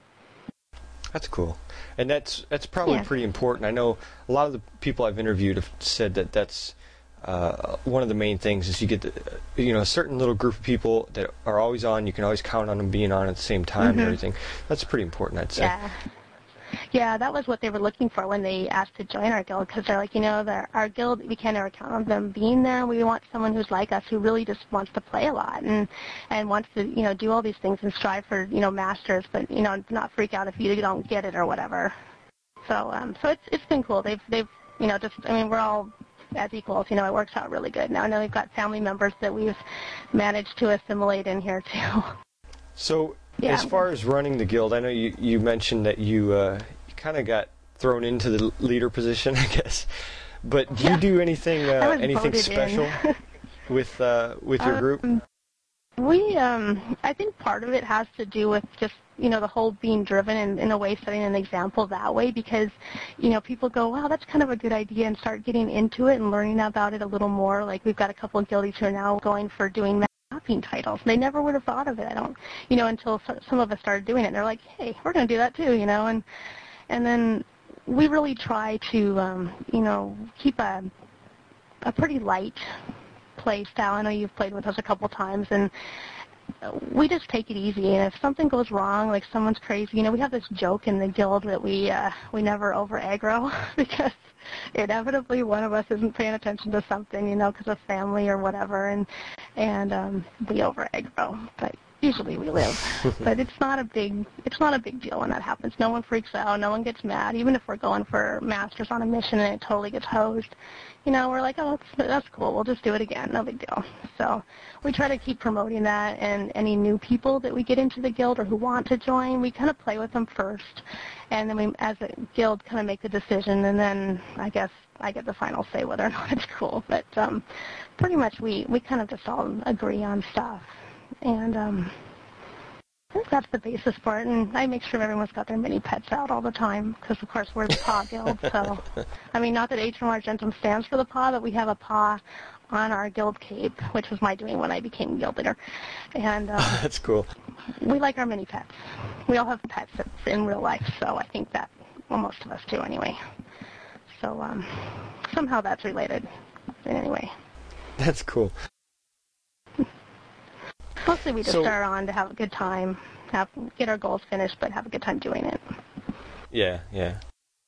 That's cool. And that's probably pretty important. I know a lot of the people I've interviewed have said that that's one of the main things is you get a certain little group of people that are always on. You can always count on them being on at the same time and everything. That's pretty important, I'd say. Yeah, that was what they were looking for when they asked to join our guild, because they're like, our guild, we can't ever count on them being there. We want someone who's like us, who really just wants to play a lot and wants to, do all these things and strive for, masters, but, not freak out if you don't get it or whatever. So, so it's been cool. They've, we're all as equals, it works out really good. Now I know we've got family members that we've managed to assimilate in here too. So as far as running the guild, I know you mentioned that you kind of got thrown into the leader position, I guess. But do you do anything special with your group? I think part of it has to do with just, the whole being driven and in a way setting an example that way, because, people go, wow, that's kind of a good idea, and start getting into it and learning about it a little more. Like we've got a couple of guildies who are now going for doing mapping titles. They never would have thought of it, until some of us started doing it. And they're like, hey, we're going to do that too, and then we really try to, keep a pretty light play style. I know you've played with us a couple times, and we just take it easy. And if something goes wrong, like someone's crazy, we have this joke in the guild that we never over aggro because inevitably one of us isn't paying attention to something, because of family or whatever, and we over aggro. But usually we live. But it's not a big deal when that happens. No one freaks out. No one gets mad. Even if we're going for masters on a mission and it totally gets hosed, we're like, oh, that's cool. We'll just do it again. No big deal. So we try to keep promoting that, and any new people that we get into the guild or who want to join, we kind of play with them first, and then we, as a guild, kind of make the decision, and then I guess I get the final say whether or not it's cool. But pretty much we kind of just all agree on stuff. And I think that's the basis for it, and I make sure everyone's got their mini pets out all the time, because of course we're the PAW Guild, so, not that H.M. Argentum stands for the PAW, but we have a PAW on our guild cape, which was my doing when I became guild leader, and that's cool. We like our mini pets. We all have pets in real life, so I think that, well, most of us do anyway, so somehow that's related, anyway. That's cool. Mostly we just So- start on to have a good time, get our goals finished, but have a good time doing it. Yeah.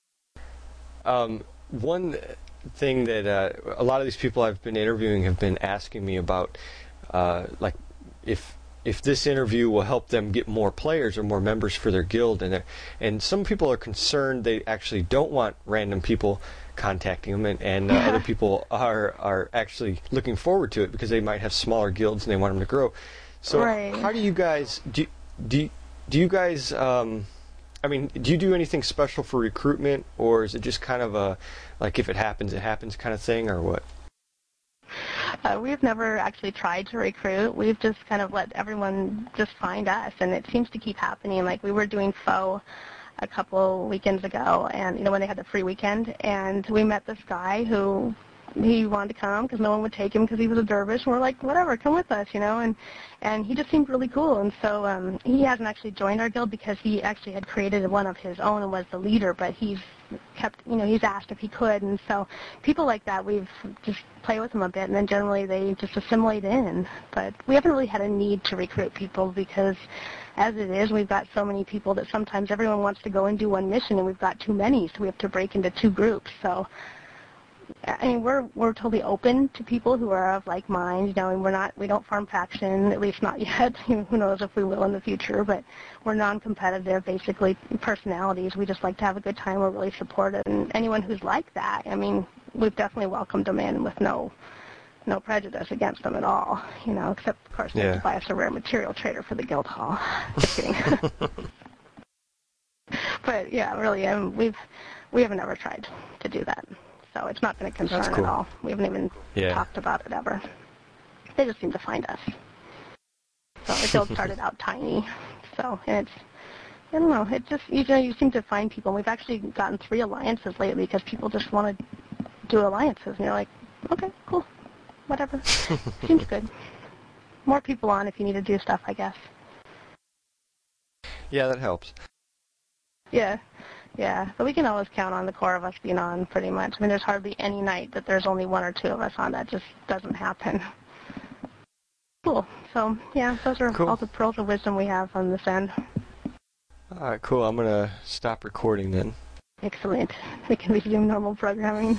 One thing that a lot of these people I've been interviewing have been asking me about, like if this interview will help them get more players or more members for their guild, and some people are concerned they actually don't want random people contacting them, and other people are actually looking forward to it because they might have smaller guilds and they want them to grow. So Right. how do you guys do you guys I mean, do you do anything special for recruitment, or is it just kind of a, like, if it happens kind of thing, or what? We've never actually tried to recruit. We've just kind of let everyone just find us, and it seems to keep happening. Like, we were doing FOE a couple weekends ago, and, when they had the free weekend, and we met this guy who he wanted to come because no one would take him because he was a dervish, and we're like, whatever, come with us, and he just seemed really cool. And so he hasn't actually joined our guild because he actually had created one of his own and was the leader, but he's kept, he's asked if he could. And so people like that, we've just play with them a bit, and then generally they just assimilate in. But we haven't really had a need to recruit people because as it is, we've got so many people that sometimes everyone wants to go and do one mission, and we've got too many, so we have to break into two groups. So I mean, we're totally open to people who are of like mind, and we don't farm faction, at least not yet. Who knows if we will in the future, but we're non-competitive, basically personalities. We just like to have a good time. We're really supportive, and anyone who's like that, I mean, we've definitely welcomed them in with no prejudice against them at all, except of course they have to buy us a rare material trader for the guild hall. Just kidding. But yeah, really, we haven't ever tried to do that. So it's not been a concern at all. We haven't even talked about it ever. They just seem to find us. So the guild started out tiny. So, and it's, I don't know, it just, you seem to find people. We've actually gotten 3 alliances lately because people just want to do alliances. And you're like, okay, cool, whatever. Seems good. More people on if you need to do stuff, I guess. Yeah, that helps. Yeah, but we can always count on the core of us being on pretty much. I mean, there's hardly any night that there's only 1 or 2 of us on. That just doesn't happen. Cool. So, yeah, those are all the pearls of wisdom we have on this end. All right, cool. I'm going to stop recording then. Excellent. We can resume normal programming.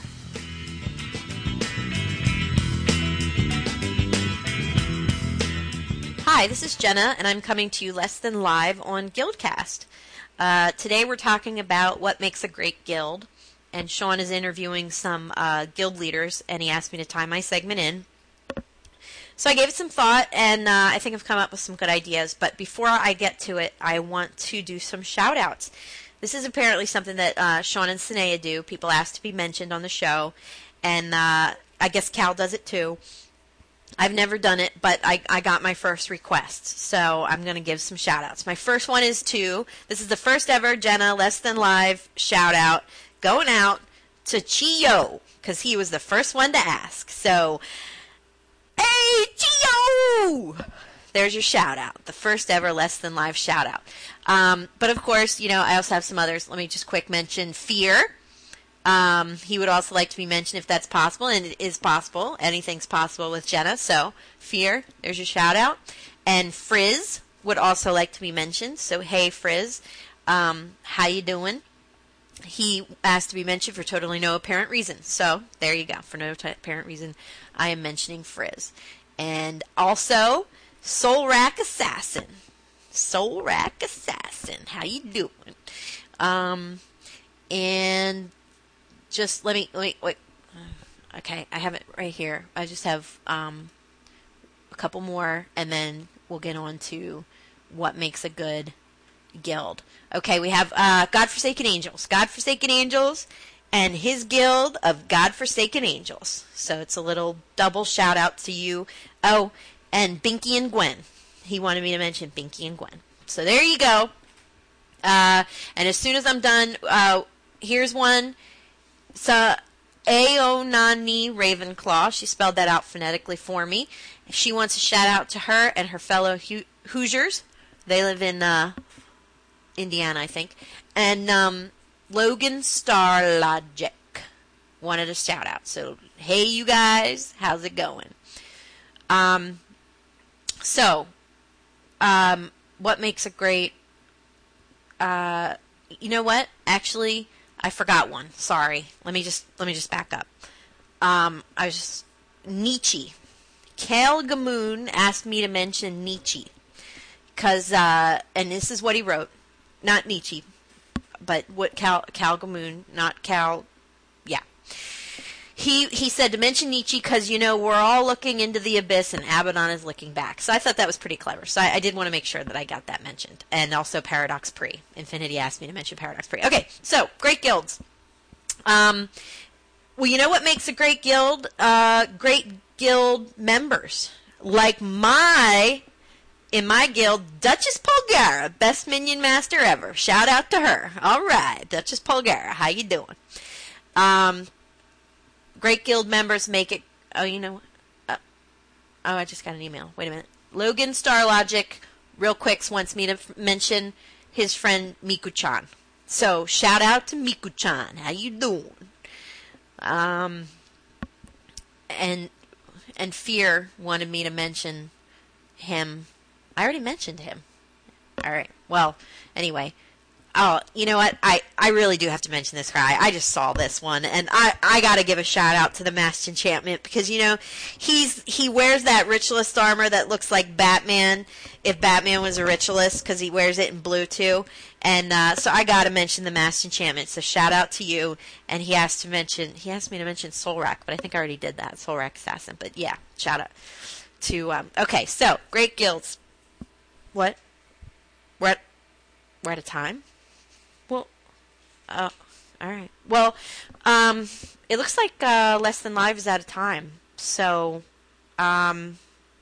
Hi, this is Jenna, and I'm coming to you less than live on Guildcast. Today we're talking about what makes a great guild, and Sean is interviewing some guild leaders, and he asked me to tie my segment in. So I gave it some thought, and I think I've come up with some good ideas, but before I get to it, I want to do some shout-outs. This is apparently something that Sean and Sinea do. People ask to be mentioned on the show, and I guess Cal does it too. I've never done it, but I got my first request, so I'm going to give some shout-outs. My first one is this is the first ever Jenna Less Than Live shout-out, going out to Chio, because he was the first one to ask. So, hey, Chio! There's your shout-out, the first ever Less Than Live shout-out. But, of course, I also have some others. Let me just quick mention Fear. He would also like to be mentioned if that's possible, and it is possible. Anything's possible with Jenna, so Fear, there's your shout-out. And Frizz would also like to be mentioned, so hey Frizz, how you doing? He asked to be mentioned for totally no apparent reason, so there you go. For no apparent reason, I am mentioning Frizz. And also, Soul Rack Assassin. Soul Rack Assassin, how you doing? And just let me wait. Okay, I have it right here. I just have a couple more, and then we'll get on to what makes a good guild. Okay, we have Godforsaken Angels. Godforsaken Angels and his guild of Godforsaken Angels. So it's a little double shout out to you. Oh, and Binky and Gwen. He wanted me to mention Binky and Gwen. So there you go. And as soon as I'm done, here's one. So, Aonani Ravenclaw, she spelled that out phonetically for me. She wants a shout out to her and her fellow Hoosiers. They live in Indiana, I think. And Logan Starlogic wanted a shout out. So, hey you guys, how's it going? So, what makes a great... you know what? Actually, I forgot one. Sorry. Let me just back up. Nietzsche. Cal Gamoon asked me to mention Nietzsche. Because, and this is what he wrote. Not Nietzsche, but what Cal Gamoon, not Cal, yeah. He said to mention Nietzsche because, we're all looking into the abyss and Abaddon is looking back. So I thought that was pretty clever. So I did want to make sure that I got that mentioned. And also Paradox Pre. Infinity asked me to mention Paradox Pre. Okay, so great guilds. Well, you know what makes a great guild? Great guild members. Like in my guild, Duchess Polgara, best minion master ever. Shout out to her. All right, Duchess Polgara, how you doing? Great guild members make it... Oh, you know what? I just got an email. Wait a minute. Logan Starlogic, real quick, wants me to mention his friend Miku-chan. So, shout out to Miku-chan. How you doing? And Fear wanted me to mention him. I already mentioned him. All right. Well, anyway... Oh, you know what? I really do have to mention this guy. I just saw this one, and I gotta give a shout out to the Masked Enchantment because he wears that ritualist armor that looks like Batman if Batman was a ritualist because he wears it in blue too. And so I gotta mention the Masked Enchantment. So shout out to you. And he asked me to mention Solrak, but I think I already did that, Solrak Assassin. But yeah, shout out to okay. So great guilds. What? We're at a time. Well, all right. Well, it looks like Less Than Live is out of time. So, I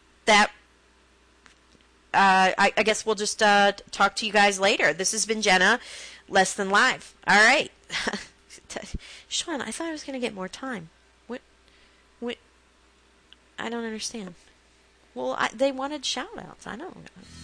guess we'll just talk to you guys later. This has been Jenna, Less Than Live. All right. Sean, I thought I was going to get more time. What? I don't understand. Well, they wanted shout-outs. I don't know.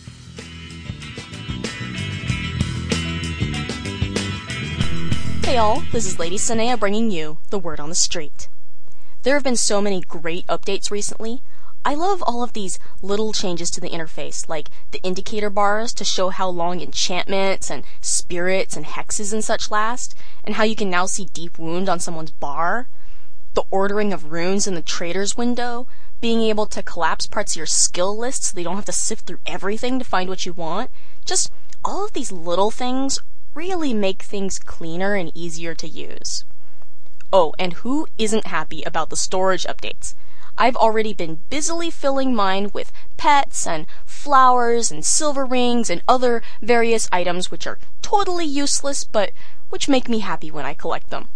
Hey all, this is Lady Sanea bringing you the word on the street. There have been so many great updates recently. I love all of these little changes to the interface, like the indicator bars to show how long enchantments and spirits and hexes and such last, and how you can now see Deep Wound on someone's bar, the ordering of runes in the trader's window, being able to collapse parts of your skill list so they don't have to sift through everything to find what you want. Just all of these little things really make things cleaner and easier to use. Oh, and who isn't happy about the storage updates? I've already been busily filling mine with pets and flowers and silver rings and other various items which are totally useless but which make me happy when I collect them.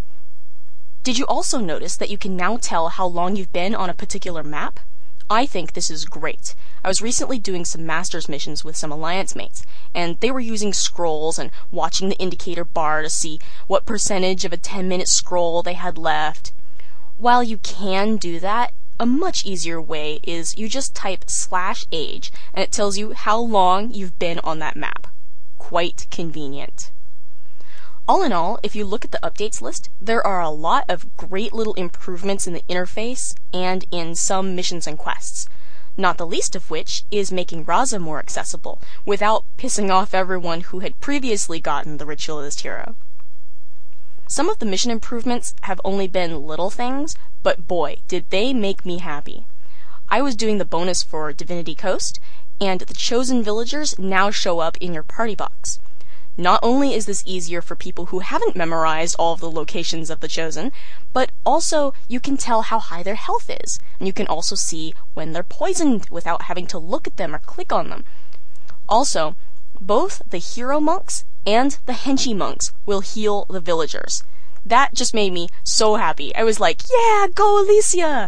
Did you also notice that you can now tell how long you've been on a particular map? I think this is great. I was recently doing some Masters missions with some Alliance mates, and they were using scrolls and watching the indicator bar to see what percentage of a 10-minute scroll they had left. While you can do that, a much easier way is you just type /age, and it tells you how long you've been on that map. Quite convenient. All in all, if you look at the updates list, there are a lot of great little improvements in the interface and in some missions and quests. Not the least of which is making Raza more accessible, without pissing off everyone who had previously gotten the Ritualist hero. Some of the mission improvements have only been little things, but boy, did they make me happy. I was doing the bonus for Divinity Coast, and the chosen villagers now show up in your party box. Not only is this easier for people who haven't memorized all of the locations of the Chosen, but also you can tell how high their health is, and you can also see when they're poisoned without having to look at them or click on them. Also, both the hero monks and the henchy monks will heal the villagers. That just made me so happy. I was like, yeah, go Alicia!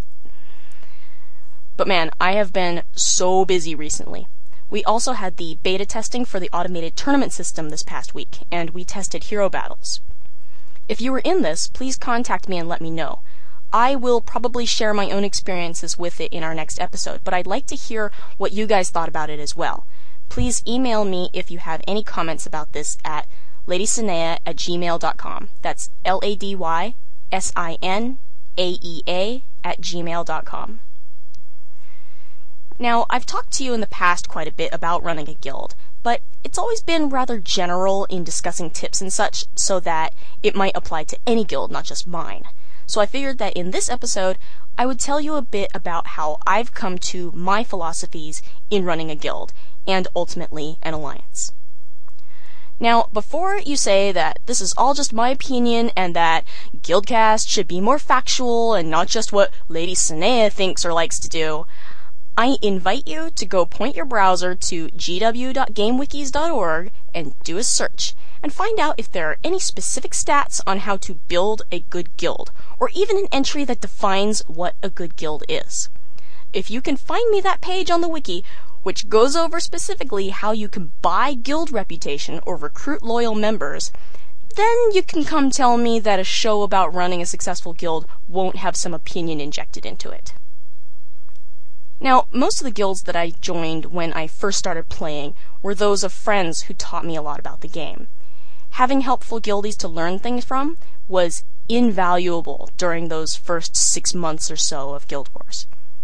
But man, I have been so busy recently. We also had the beta testing for the automated tournament system this past week, and we tested hero battles. If you were in this, please contact me and let me know. I will probably share my own experiences with it in our next episode, but I'd like to hear what you guys thought about it as well. Please email me if you have any comments about this at ladysinea@gmail.com. That's LADYSINAEA@gmail.com. Now, I've talked to you in the past quite a bit about running a guild, but it's always been rather general in discussing tips and such, so that it might apply to any guild, not just mine. So I figured that in this episode, I would tell you a bit about how I've come to my philosophies in running a guild, and ultimately an alliance. Now, before you say that this is all just my opinion and that Guildcast should be more factual and not just what Lady Sanea thinks or likes to do, I invite you to go point your browser to gw.gamewikis.org and do a search, and find out if there are any specific stats on how to build a good guild, or even an entry that defines what a good guild is. If you can find me that page on the wiki, which goes over specifically how you can buy guild reputation or recruit loyal members, then you can come tell me that a show about running a successful guild won't have some opinion injected into it. Now, most of the guilds that I joined when I first started playing were those of friends who taught me a lot about the game. Having helpful guildies to learn things from was invaluable during those first 6 months or so of Guild Wars.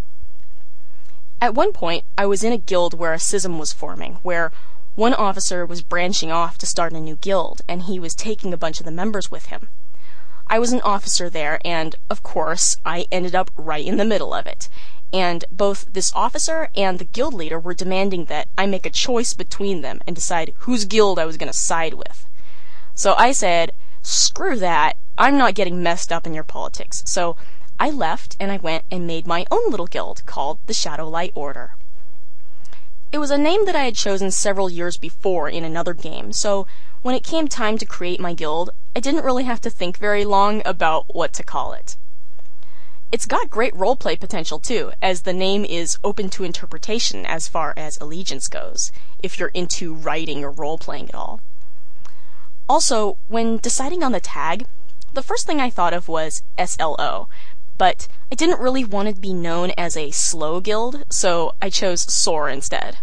At one point, I was in a guild where a schism was forming, where one officer was branching off to start a new guild, and he was taking a bunch of the members with him. I was an officer there, and, of course, I ended up right in the middle of it. And both this officer and the guild leader were demanding that I make a choice between them and decide whose guild I was going to side with. So I said, screw that, I'm not getting messed up in your politics. So I left and I went and made my own little guild called the Shadowlight Order. It was a name that I had chosen several years before in another game, so when it came time to create my guild, I didn't really have to think very long about what to call it. It's got great roleplay potential too, as the name is open to interpretation as far as allegiance goes, if you're into writing or role-playing at all. Also, when deciding on the tag, the first thing I thought of was SLO, but I didn't really want to be known as a slow guild, so I chose SOAR instead.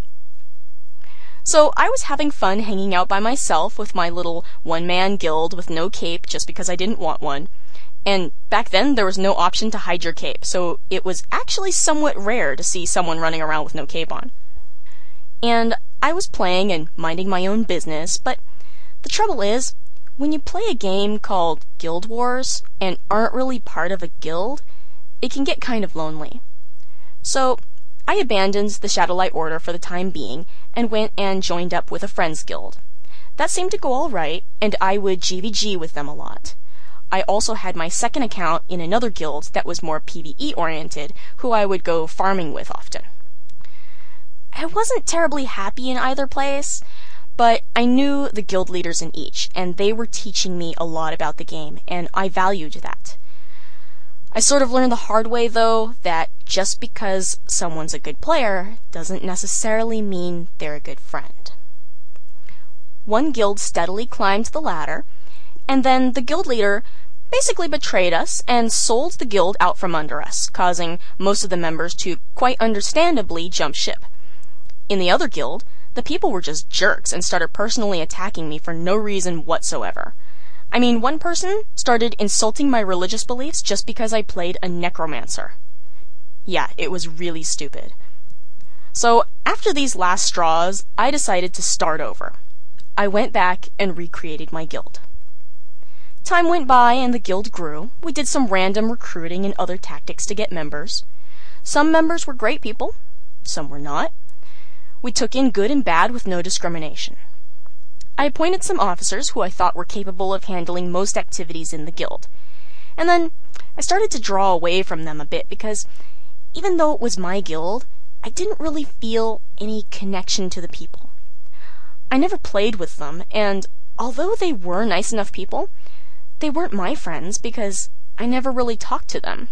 So I was having fun hanging out by myself with my little one-man guild with no cape just because I didn't want one. And back then, there was no option to hide your cape, so it was actually somewhat rare to see someone running around with no cape on. And I was playing and minding my own business, but the trouble is, when you play a game called Guild Wars and aren't really part of a guild, it can get kind of lonely. So I abandoned the Shadowlight Order for the time being and went and joined up with a friends guild. That seemed to go all right, and I would GVG with them a lot. I also had my second account in another guild that was more PvE oriented, who I would go farming with often. I wasn't terribly happy in either place, but I knew the guild leaders in each, and they were teaching me a lot about the game, and I valued that. I sort of learned the hard way, though, that just because someone's a good player doesn't necessarily mean they're a good friend. One guild steadily climbed the ladder, and then the guild leader basically betrayed us and sold the guild out from under us, causing most of the members to quite understandably jump ship. In the other guild, the people were just jerks and started personally attacking me for no reason whatsoever. I mean, one person started insulting my religious beliefs just because I played a necromancer. Yeah, it was really stupid. So, after these last straws, I decided to start over. I went back and recreated my guild. Time went by and the guild grew. We did some random recruiting and other tactics to get members. Some members were great people, some were not. We took in good and bad with no discrimination. I appointed some officers who I thought were capable of handling most activities in the guild. And then I started to draw away from them a bit because even though it was my guild, I didn't really feel any connection to the people. I never played with them, and although they were nice enough people, they weren't my friends because I never really talked to them.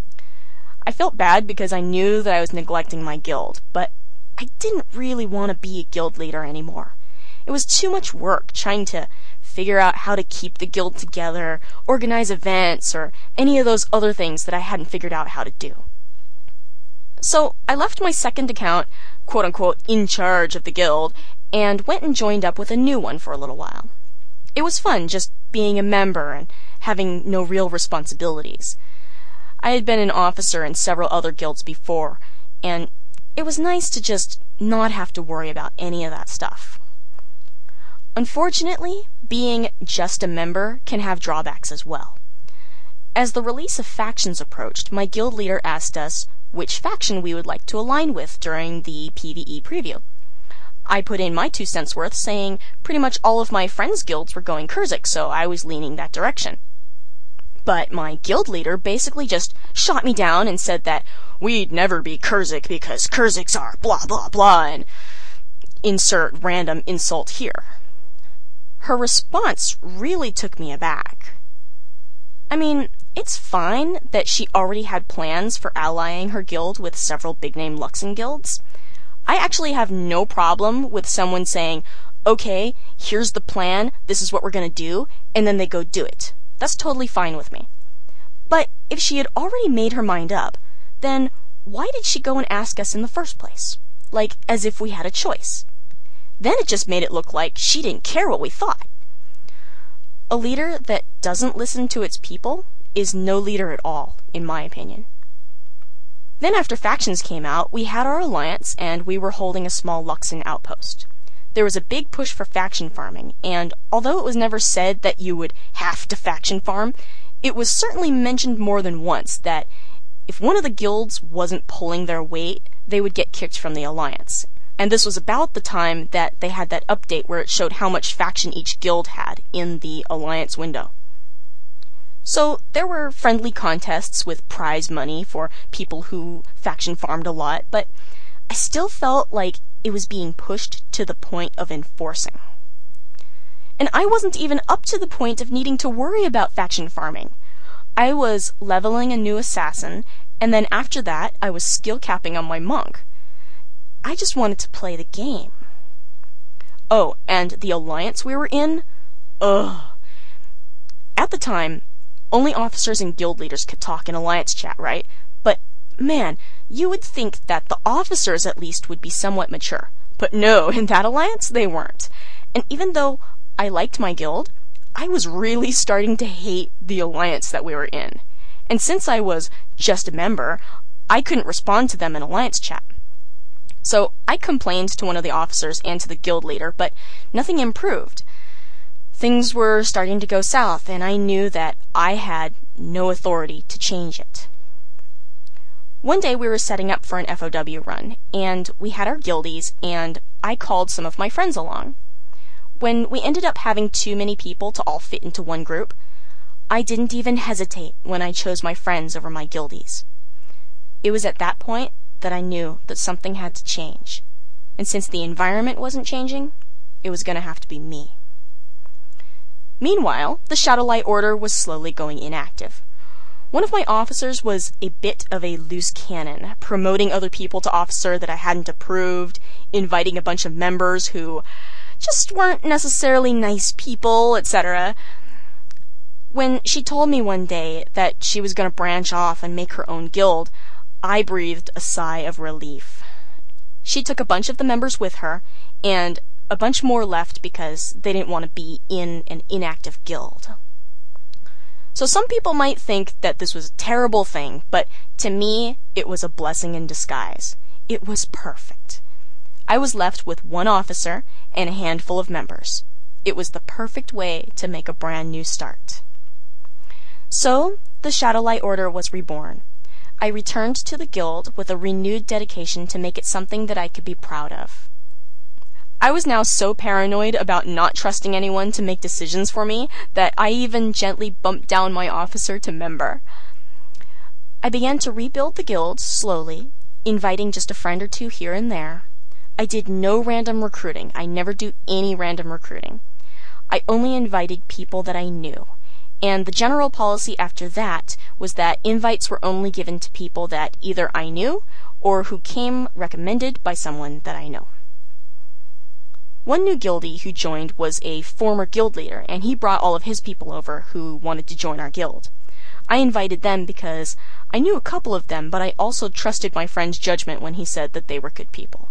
I felt bad because I knew that I was neglecting my guild, but I didn't really want to be a guild leader anymore. It was too much work trying to figure out how to keep the guild together, organize events, or any of those other things that I hadn't figured out how to do. So I left my second account, quote-unquote, in charge of the guild, and went and joined up with a new one for a little while. It was fun just being a member and having no real responsibilities. I had been an officer in several other guilds before, and it was nice to just not have to worry about any of that stuff. Unfortunately, being just a member can have drawbacks as well. As the release of factions approached, my guild leader asked us which faction we would like to align with during the PvE preview. I put in my 2 cents worth, saying pretty much all of my friends' guilds were going Kurzik, so I was leaning that direction. But my guild leader basically just shot me down and said that we'd never be Kurzik because Kurziks are blah blah blah, and insert random insult here. Her response really took me aback. I mean, it's fine that she already had plans for allying her guild with several big-name Luxon guilds. I actually have no problem with someone saying, okay, here's the plan, this is what we're gonna do, and then they go do it. That's totally fine with me. But if she had already made her mind up, then why did she go and ask us in the first place? Like, as if we had a choice. Then it just made it look like she didn't care what we thought. A leader that doesn't listen to its people is no leader at all, in my opinion. Then after factions came out, we had our alliance and we were holding a small Luxon outpost. There was a big push for faction farming, and although it was never said that you would have to faction farm, it was certainly mentioned more than once that if one of the guilds wasn't pulling their weight, they would get kicked from the alliance. And this was about the time that they had that update where it showed how much faction each guild had in the alliance window. So there were friendly contests with prize money for people who faction farmed a lot, but I still felt like it was being pushed to the point of enforcing. And I wasn't even up to the point of needing to worry about faction farming. I was leveling a new assassin, and then after that I was skill capping on my monk. I just wanted to play the game. Oh, and the alliance we were in? Ugh. At the time, only officers and guild leaders could talk in alliance chat, right? But, man, you would think that the officers at least would be somewhat mature. But no, in that alliance, they weren't. And even though I liked my guild, I was really starting to hate the alliance that we were in. And since I was just a member, I couldn't respond to them in alliance chat. So I complained to one of the officers and to the guild leader, but nothing improved. Things were starting to go south, and I knew that I had no authority to change it. One day we were setting up for an FOW run, and we had our guildies, and I called some of my friends along. When we ended up having too many people to all fit into one group, I didn't even hesitate when I chose my friends over my guildies. It was at that point that I knew that something had to change, and since the environment wasn't changing, it was going to have to be me. Meanwhile, the Shadowlight Order was slowly going inactive. One of my officers was a bit of a loose cannon, promoting other people to officer that I hadn't approved, inviting a bunch of members who just weren't necessarily nice people, etc. When she told me one day that she was going to branch off and make her own guild, I breathed a sigh of relief. She took a bunch of the members with her, and a bunch more left because they didn't want to be in an inactive guild. So some people might think that this was a terrible thing, but to me, it was a blessing in disguise. It was perfect. I was left with one officer and a handful of members. It was the perfect way to make a brand new start. So, the Shadowlight Order was reborn. I returned to the guild with a renewed dedication to make it something that I could be proud of. I was now so paranoid about not trusting anyone to make decisions for me that I even gently bumped down my officer to member. I began to rebuild the guild slowly, inviting just a friend or two here and there. I did no random recruiting. I never do any random recruiting. I only invited people that I knew. And the general policy after that was that invites were only given to people that either I knew or who came recommended by someone that I know. One new guildie who joined was a former guild leader, and he brought all of his people over who wanted to join our guild. I invited them because I knew a couple of them, but I also trusted my friend's judgment when he said that they were good people.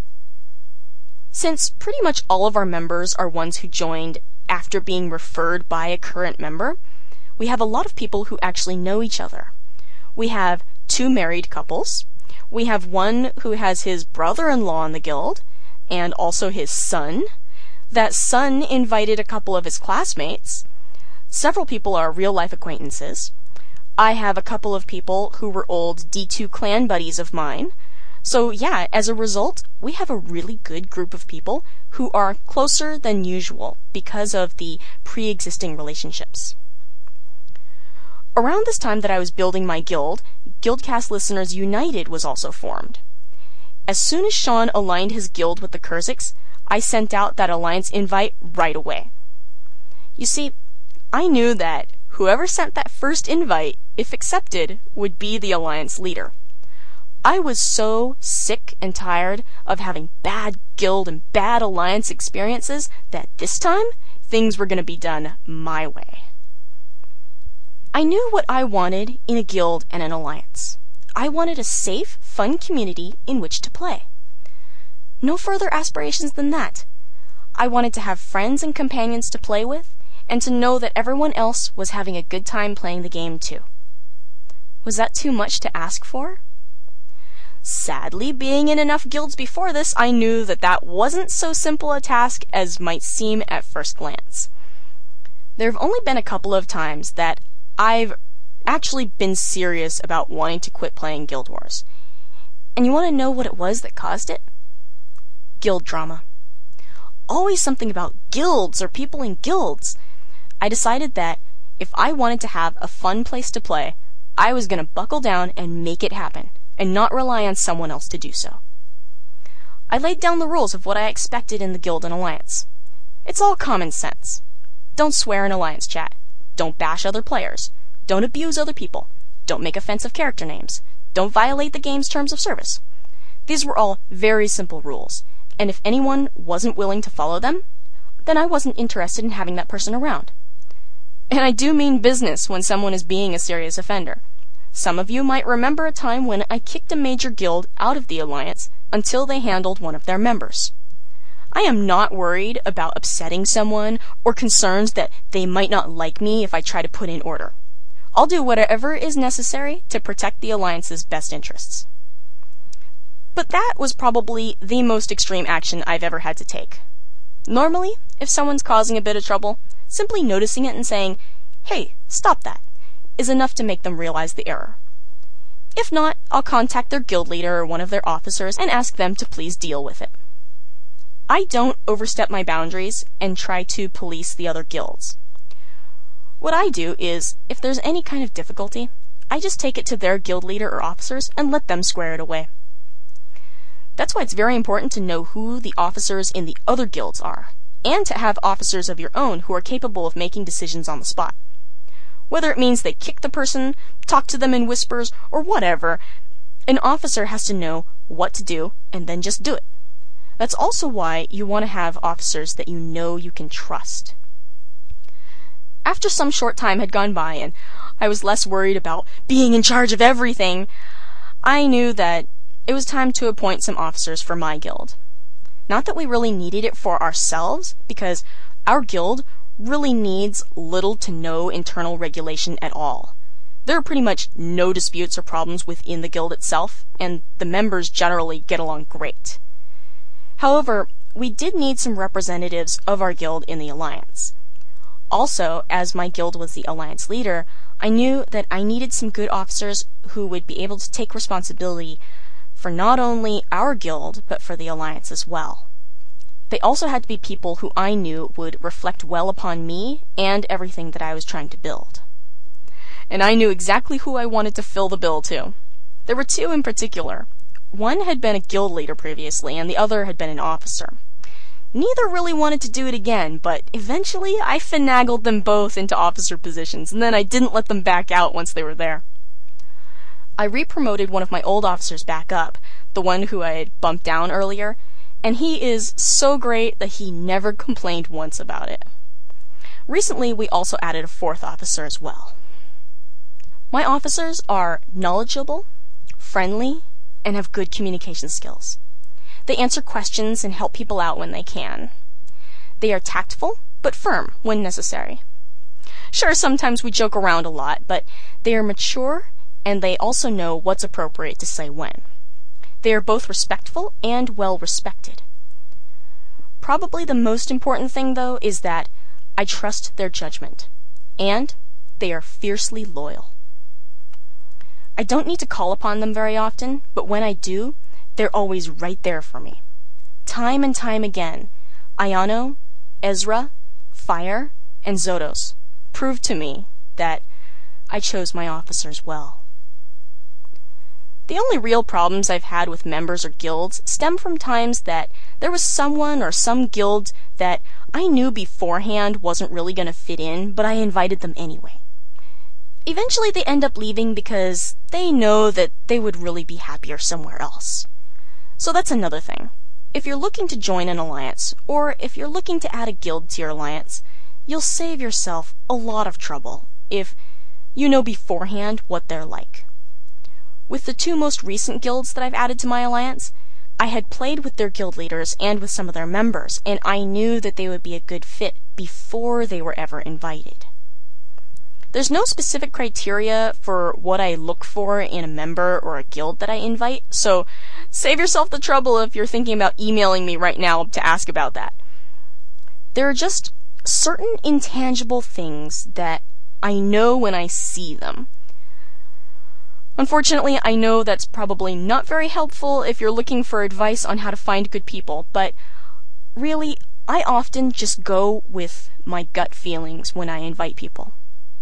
Since pretty much all of our members are ones who joined after being referred by a current member, we have a lot of people who actually know each other. We have 2 married couples, We have one who has his brother-in-law in the guild, and also his son. That son invited a couple of his classmates. Several people are real-life acquaintances. I have a couple of people who were old D2 clan buddies of mine. So yeah, as a result, we have a really good group of people who are closer than usual because of the pre-existing relationships. Around this time that I was building my guild, Guildcast Listeners United was also formed. As soon as Sean aligned his guild with the Kurziks, I sent out that alliance invite right away. You see, I knew that whoever sent that first invite, if accepted, would be the alliance leader. I was so sick and tired of having bad guild and bad alliance experiences that this time, things were going to be done my way. I knew what I wanted in a guild and an alliance. I wanted a safe, fun community in which to play. No further aspirations than that. I wanted to have friends and companions to play with, and to know that everyone else was having a good time playing the game too. Was that too much to ask for? Sadly, being in enough guilds before this, I knew that that wasn't so simple a task as might seem at first glance. There have only been a couple of times that I've actually been serious about wanting to quit playing Guild Wars. And you want to know what it was that caused it? Guild drama. Always something about guilds or people in guilds. I decided that if I wanted to have a fun place to play, I was going to buckle down and make it happen, and not rely on someone else to do so. I laid down the rules of what I expected in the guild and alliance. It's all common sense. Don't swear in alliance chat. Don't bash other players. Don't abuse other people. Don't make offensive character names. Don't violate the game's terms of service. These were all very simple rules, and if anyone wasn't willing to follow them, then I wasn't interested in having that person around. And I do mean business when someone is being a serious offender. Some of you might remember a time when I kicked a major guild out of the alliance until they handled one of their members. I am not worried about upsetting someone or concerns that they might not like me if I try to put in order. I'll do whatever is necessary to protect the alliance's best interests. But that was probably the most extreme action I've ever had to take. Normally, if someone's causing a bit of trouble, simply noticing it and saying, "Hey, stop that," is enough to make them realize the error. If not, I'll contact their guild leader or one of their officers and ask them to please deal with it. I don't overstep my boundaries and try to police the other guilds. What I do is, if there's any kind of difficulty, I just take it to their guild leader or officers and let them square it away. That's why it's very important to know who the officers in the other guilds are, and to have officers of your own who are capable of making decisions on the spot. Whether it means they kick the person, talk to them in whispers, or whatever, an officer has to know what to do and then just do it. That's also why you want to have officers that you know you can trust. After some short time had gone by and I was less worried about being in charge of everything, I knew that it was time to appoint some officers for my guild. Not that we really needed it for ourselves, because our guild really needs little to no internal regulation at all. There are pretty much no disputes or problems within the guild itself, and the members generally get along great. However, we did need some representatives of our guild in the alliance. Also, as my guild was the alliance leader, I knew that I needed some good officers who would be able to take responsibility for not only our guild, but for the alliance as well. They also had to be people who I knew would reflect well upon me and everything that I was trying to build. And I knew exactly who I wanted to fill the bill to. There were two in particular. One had been a guild leader previously, and the other had been an officer. Neither really wanted to do it again, but eventually I finagled them both into officer positions, and then I didn't let them back out once they were there. I re-promoted one of my old officers back up, the one who I had bumped down earlier, and he is so great that he never complained once about it. Recently, we also added a fourth officer as well. My officers are knowledgeable, friendly, and have good communication skills. They answer questions and help people out when they can. They are tactful, but firm when necessary. Sure, sometimes we joke around a lot, but they are mature, and they also know what's appropriate to say when. They are both respectful and well respected. Probably the most important thing, though, is that I trust their judgment, and they are fiercely loyal. I don't need to call upon them very often, but when I do, they're always right there for me. Time and time again, Ayano, Ezra, Fire, and Zotos proved to me that I chose my officers well. The only real problems I've had with members or guilds stem from times that there was someone or some guild that I knew beforehand wasn't really going to fit in, but I invited them anyway. Eventually they end up leaving because they know that they would really be happier somewhere else. So that's another thing. If you're looking to join an alliance, or if you're looking to add a guild to your alliance, you'll save yourself a lot of trouble if you know beforehand what they're like. With the two most recent guilds that I've added to my alliance, I had played with their guild leaders and with some of their members, and I knew that they would be a good fit before they were ever invited. There's no specific criteria for what I look for in a member or a guild that I invite, so save yourself the trouble if you're thinking about emailing me right now to ask about that. There are just certain intangible things that I know when I see them. Unfortunately, I know that's probably not very helpful if you're looking for advice on how to find good people, but really, I often just go with my gut feelings when I invite people.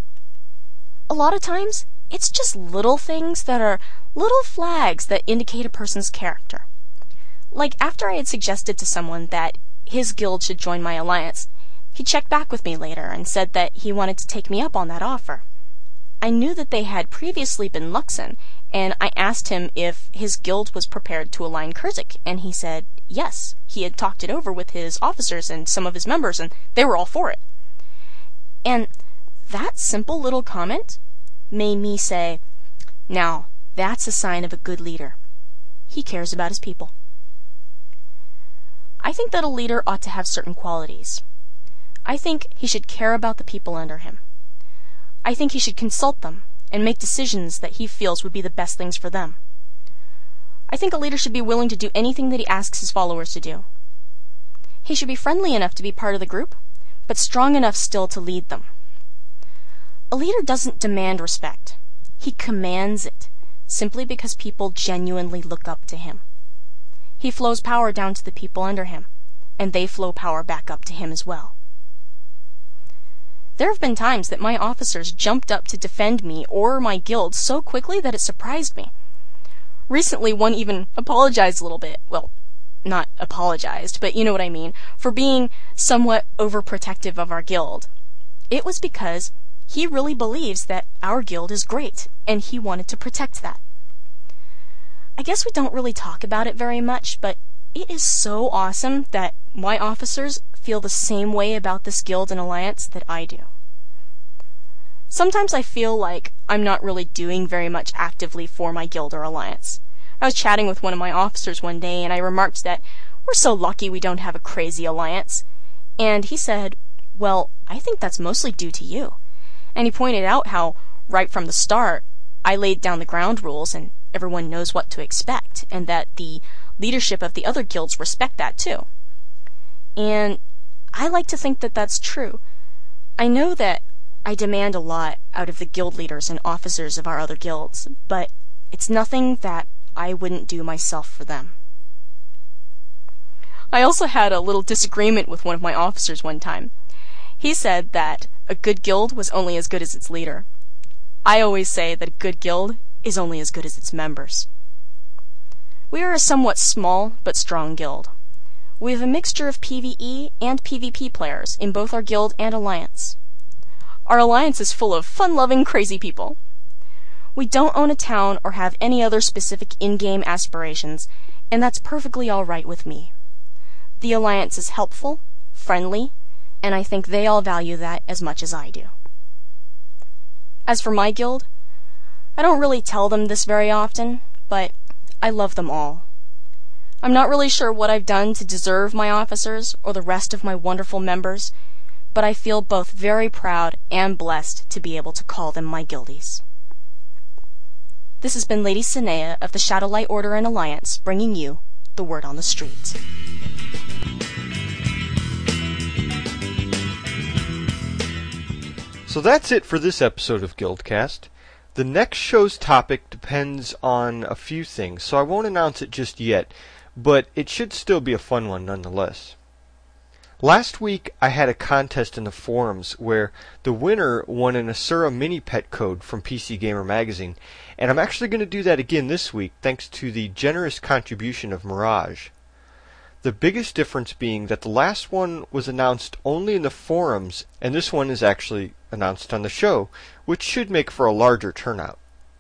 A lot of times, it's just little things that are little flags that indicate a person's character. Like after I had suggested to someone that his guild should join my alliance, he checked back with me later and said that he wanted to take me up on that offer. I knew that they had previously been Luxon, and I asked him if his guild was prepared to align Kurzik, and he said yes. He had talked it over with his officers and some of his members, and they were all for it. And that simple little comment made me say, now, that's a sign of a good leader. He cares about his people. I think that a leader ought to have certain qualities. I think he should care about the people under him. I think he should consult them and make decisions that he feels would be the best things for them. I think a leader should be willing to do anything that he asks his followers to do. He should be friendly enough to be part of the group, but strong enough still to lead them. A leader doesn't demand respect. He commands it, simply because people genuinely look up to him. He flows power down to the people under him, and they flow power back up to him as well. There have been times that my officers jumped up to defend me or my guild so quickly that it surprised me. Recently, one even apologized a little bit. Well, not apologized, but you know what I mean, for being somewhat overprotective of our guild. It was because he really believes that our guild is great, and he wanted to protect that. I guess we don't really talk about it very much, but it is so awesome that my officers feel the same way about this guild and alliance that I do. Sometimes I feel like I'm not really doing very much actively for my guild or alliance. I was chatting with one of my officers one day, and I remarked that we're so lucky we don't have a crazy alliance. And he said, well, I think that's mostly due to you. And he pointed out how, right from the start, I laid down the ground rules and everyone knows what to expect, and that the leadership of the other guilds respect that too. And I like to think that that's true. I know that I demand a lot out of the guild leaders and officers of our other guilds, but it's nothing that I wouldn't do myself for them. I also had a little disagreement with one of my officers one time. He said that a good guild was only as good as its leader. I always say that a good guild is only as good as its members. We are a somewhat small but strong guild. We have a mixture of PvE and PvP players in both our guild and alliance. Our alliance is full of fun-loving, crazy people. We don't own a town or have any other specific in-game aspirations, and that's perfectly all right with me. The alliance is helpful, friendly, and I think they all value that as much as I do. As for my guild, I don't really tell them this very often, but I love them all. I'm not really sure what I've done to deserve my officers or the rest of my wonderful members, but I feel both very proud and blessed to be able to call them my guildies. This has been Lady Sinea of the Shadowlight Order and Alliance, bringing you the word on the street. So that's it for this episode of Guildcast. The next show's topic depends on a few things, so I won't announce it just yet, but it should still be a fun one nonetheless. Last week I had a contest in the forums where the winner won an Asura mini pet code from PC Gamer Magazine, and I'm actually going to do that again this week thanks to the generous contribution of Mirage. The biggest difference being that the last one was announced only in the forums, and this one is actually announced on the show, which should make for a larger turnout.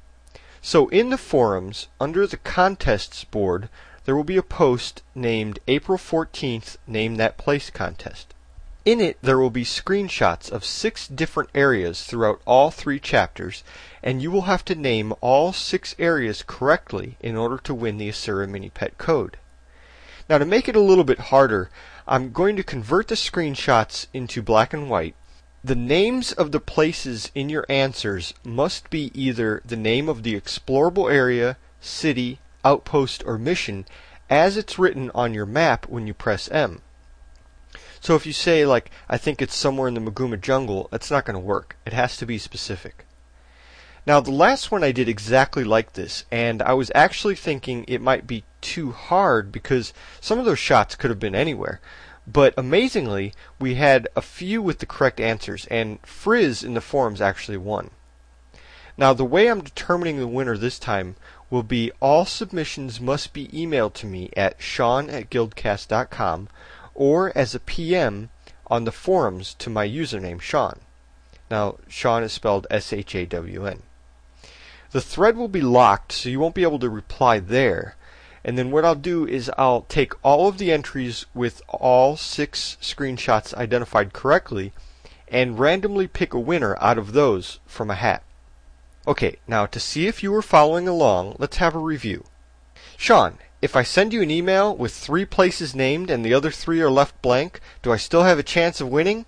So in the forums, under the contests board, there will be a post named April 14th Name That Place Contest. In it, there will be screenshots of 6 different areas throughout all 3 chapters, and you will have to name all 6 areas correctly in order to win the Asura Mini Pet code. Now, to make it a little bit harder, I'm going to convert the screenshots into black and white. The names of the places in your answers must be either the name of the explorable area, city, outpost, or mission as it's written on your map when you press M. So if you say, like, I think it's somewhere in the Maguma jungle, that's not going to work. It has to be specific. Now, the last one I did exactly like this, and I was actually thinking it might be too hard because some of those shots could have been anywhere. But amazingly, we had a few with the correct answers, and Frizz in the forums actually won. Now, the way I'm determining the winner this time will be all submissions must be emailed to me at sean@guildcast.com or as a PM on the forums to my username, Sean. Now, Sean is spelled S-H-A-W-N. The thread will be locked, so you won't be able to reply there. And then what I'll do is I'll take all of the entries with all 6 screenshots identified correctly and randomly pick a winner out of those from a hat. Okay, now to see if you were following along, let's have a review. Sean, if I send you an email with 3 places named and the other 3 are left blank, do I still have a chance of winning?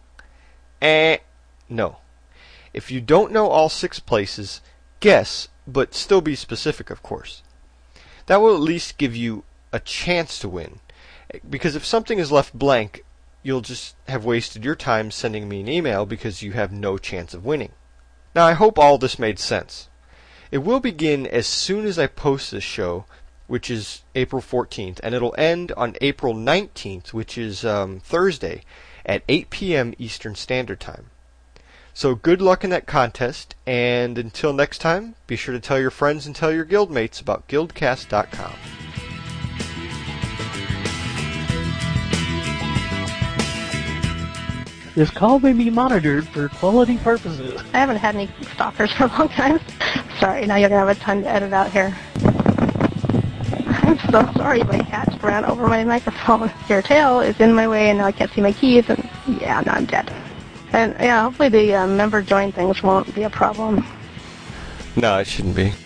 No. If you don't know all 6 places, guess, but still be specific, of course. That will at least give you a chance to win, because if something is left blank, you'll just have wasted your time sending me an email because you have no chance of winning. Now, I hope all this made sense. It will begin as soon as I post this show, which is April 14th, and it'll end on April 19th, which is Thursday, at 8 p.m. Eastern Standard Time. So good luck in that contest, and until next time, be sure to tell your friends and tell your guildmates about Guildcast.com. This call may be monitored for quality purposes. I haven't had any stalkers for a long time. Sorry, now you're going to have a ton to edit out here. I'm so sorry, my cat ran over my microphone. Your tail is in my way, and now I can't see my keys, and yeah, now I'm dead. And yeah, hopefully the member join things won't be a problem. No, it shouldn't be.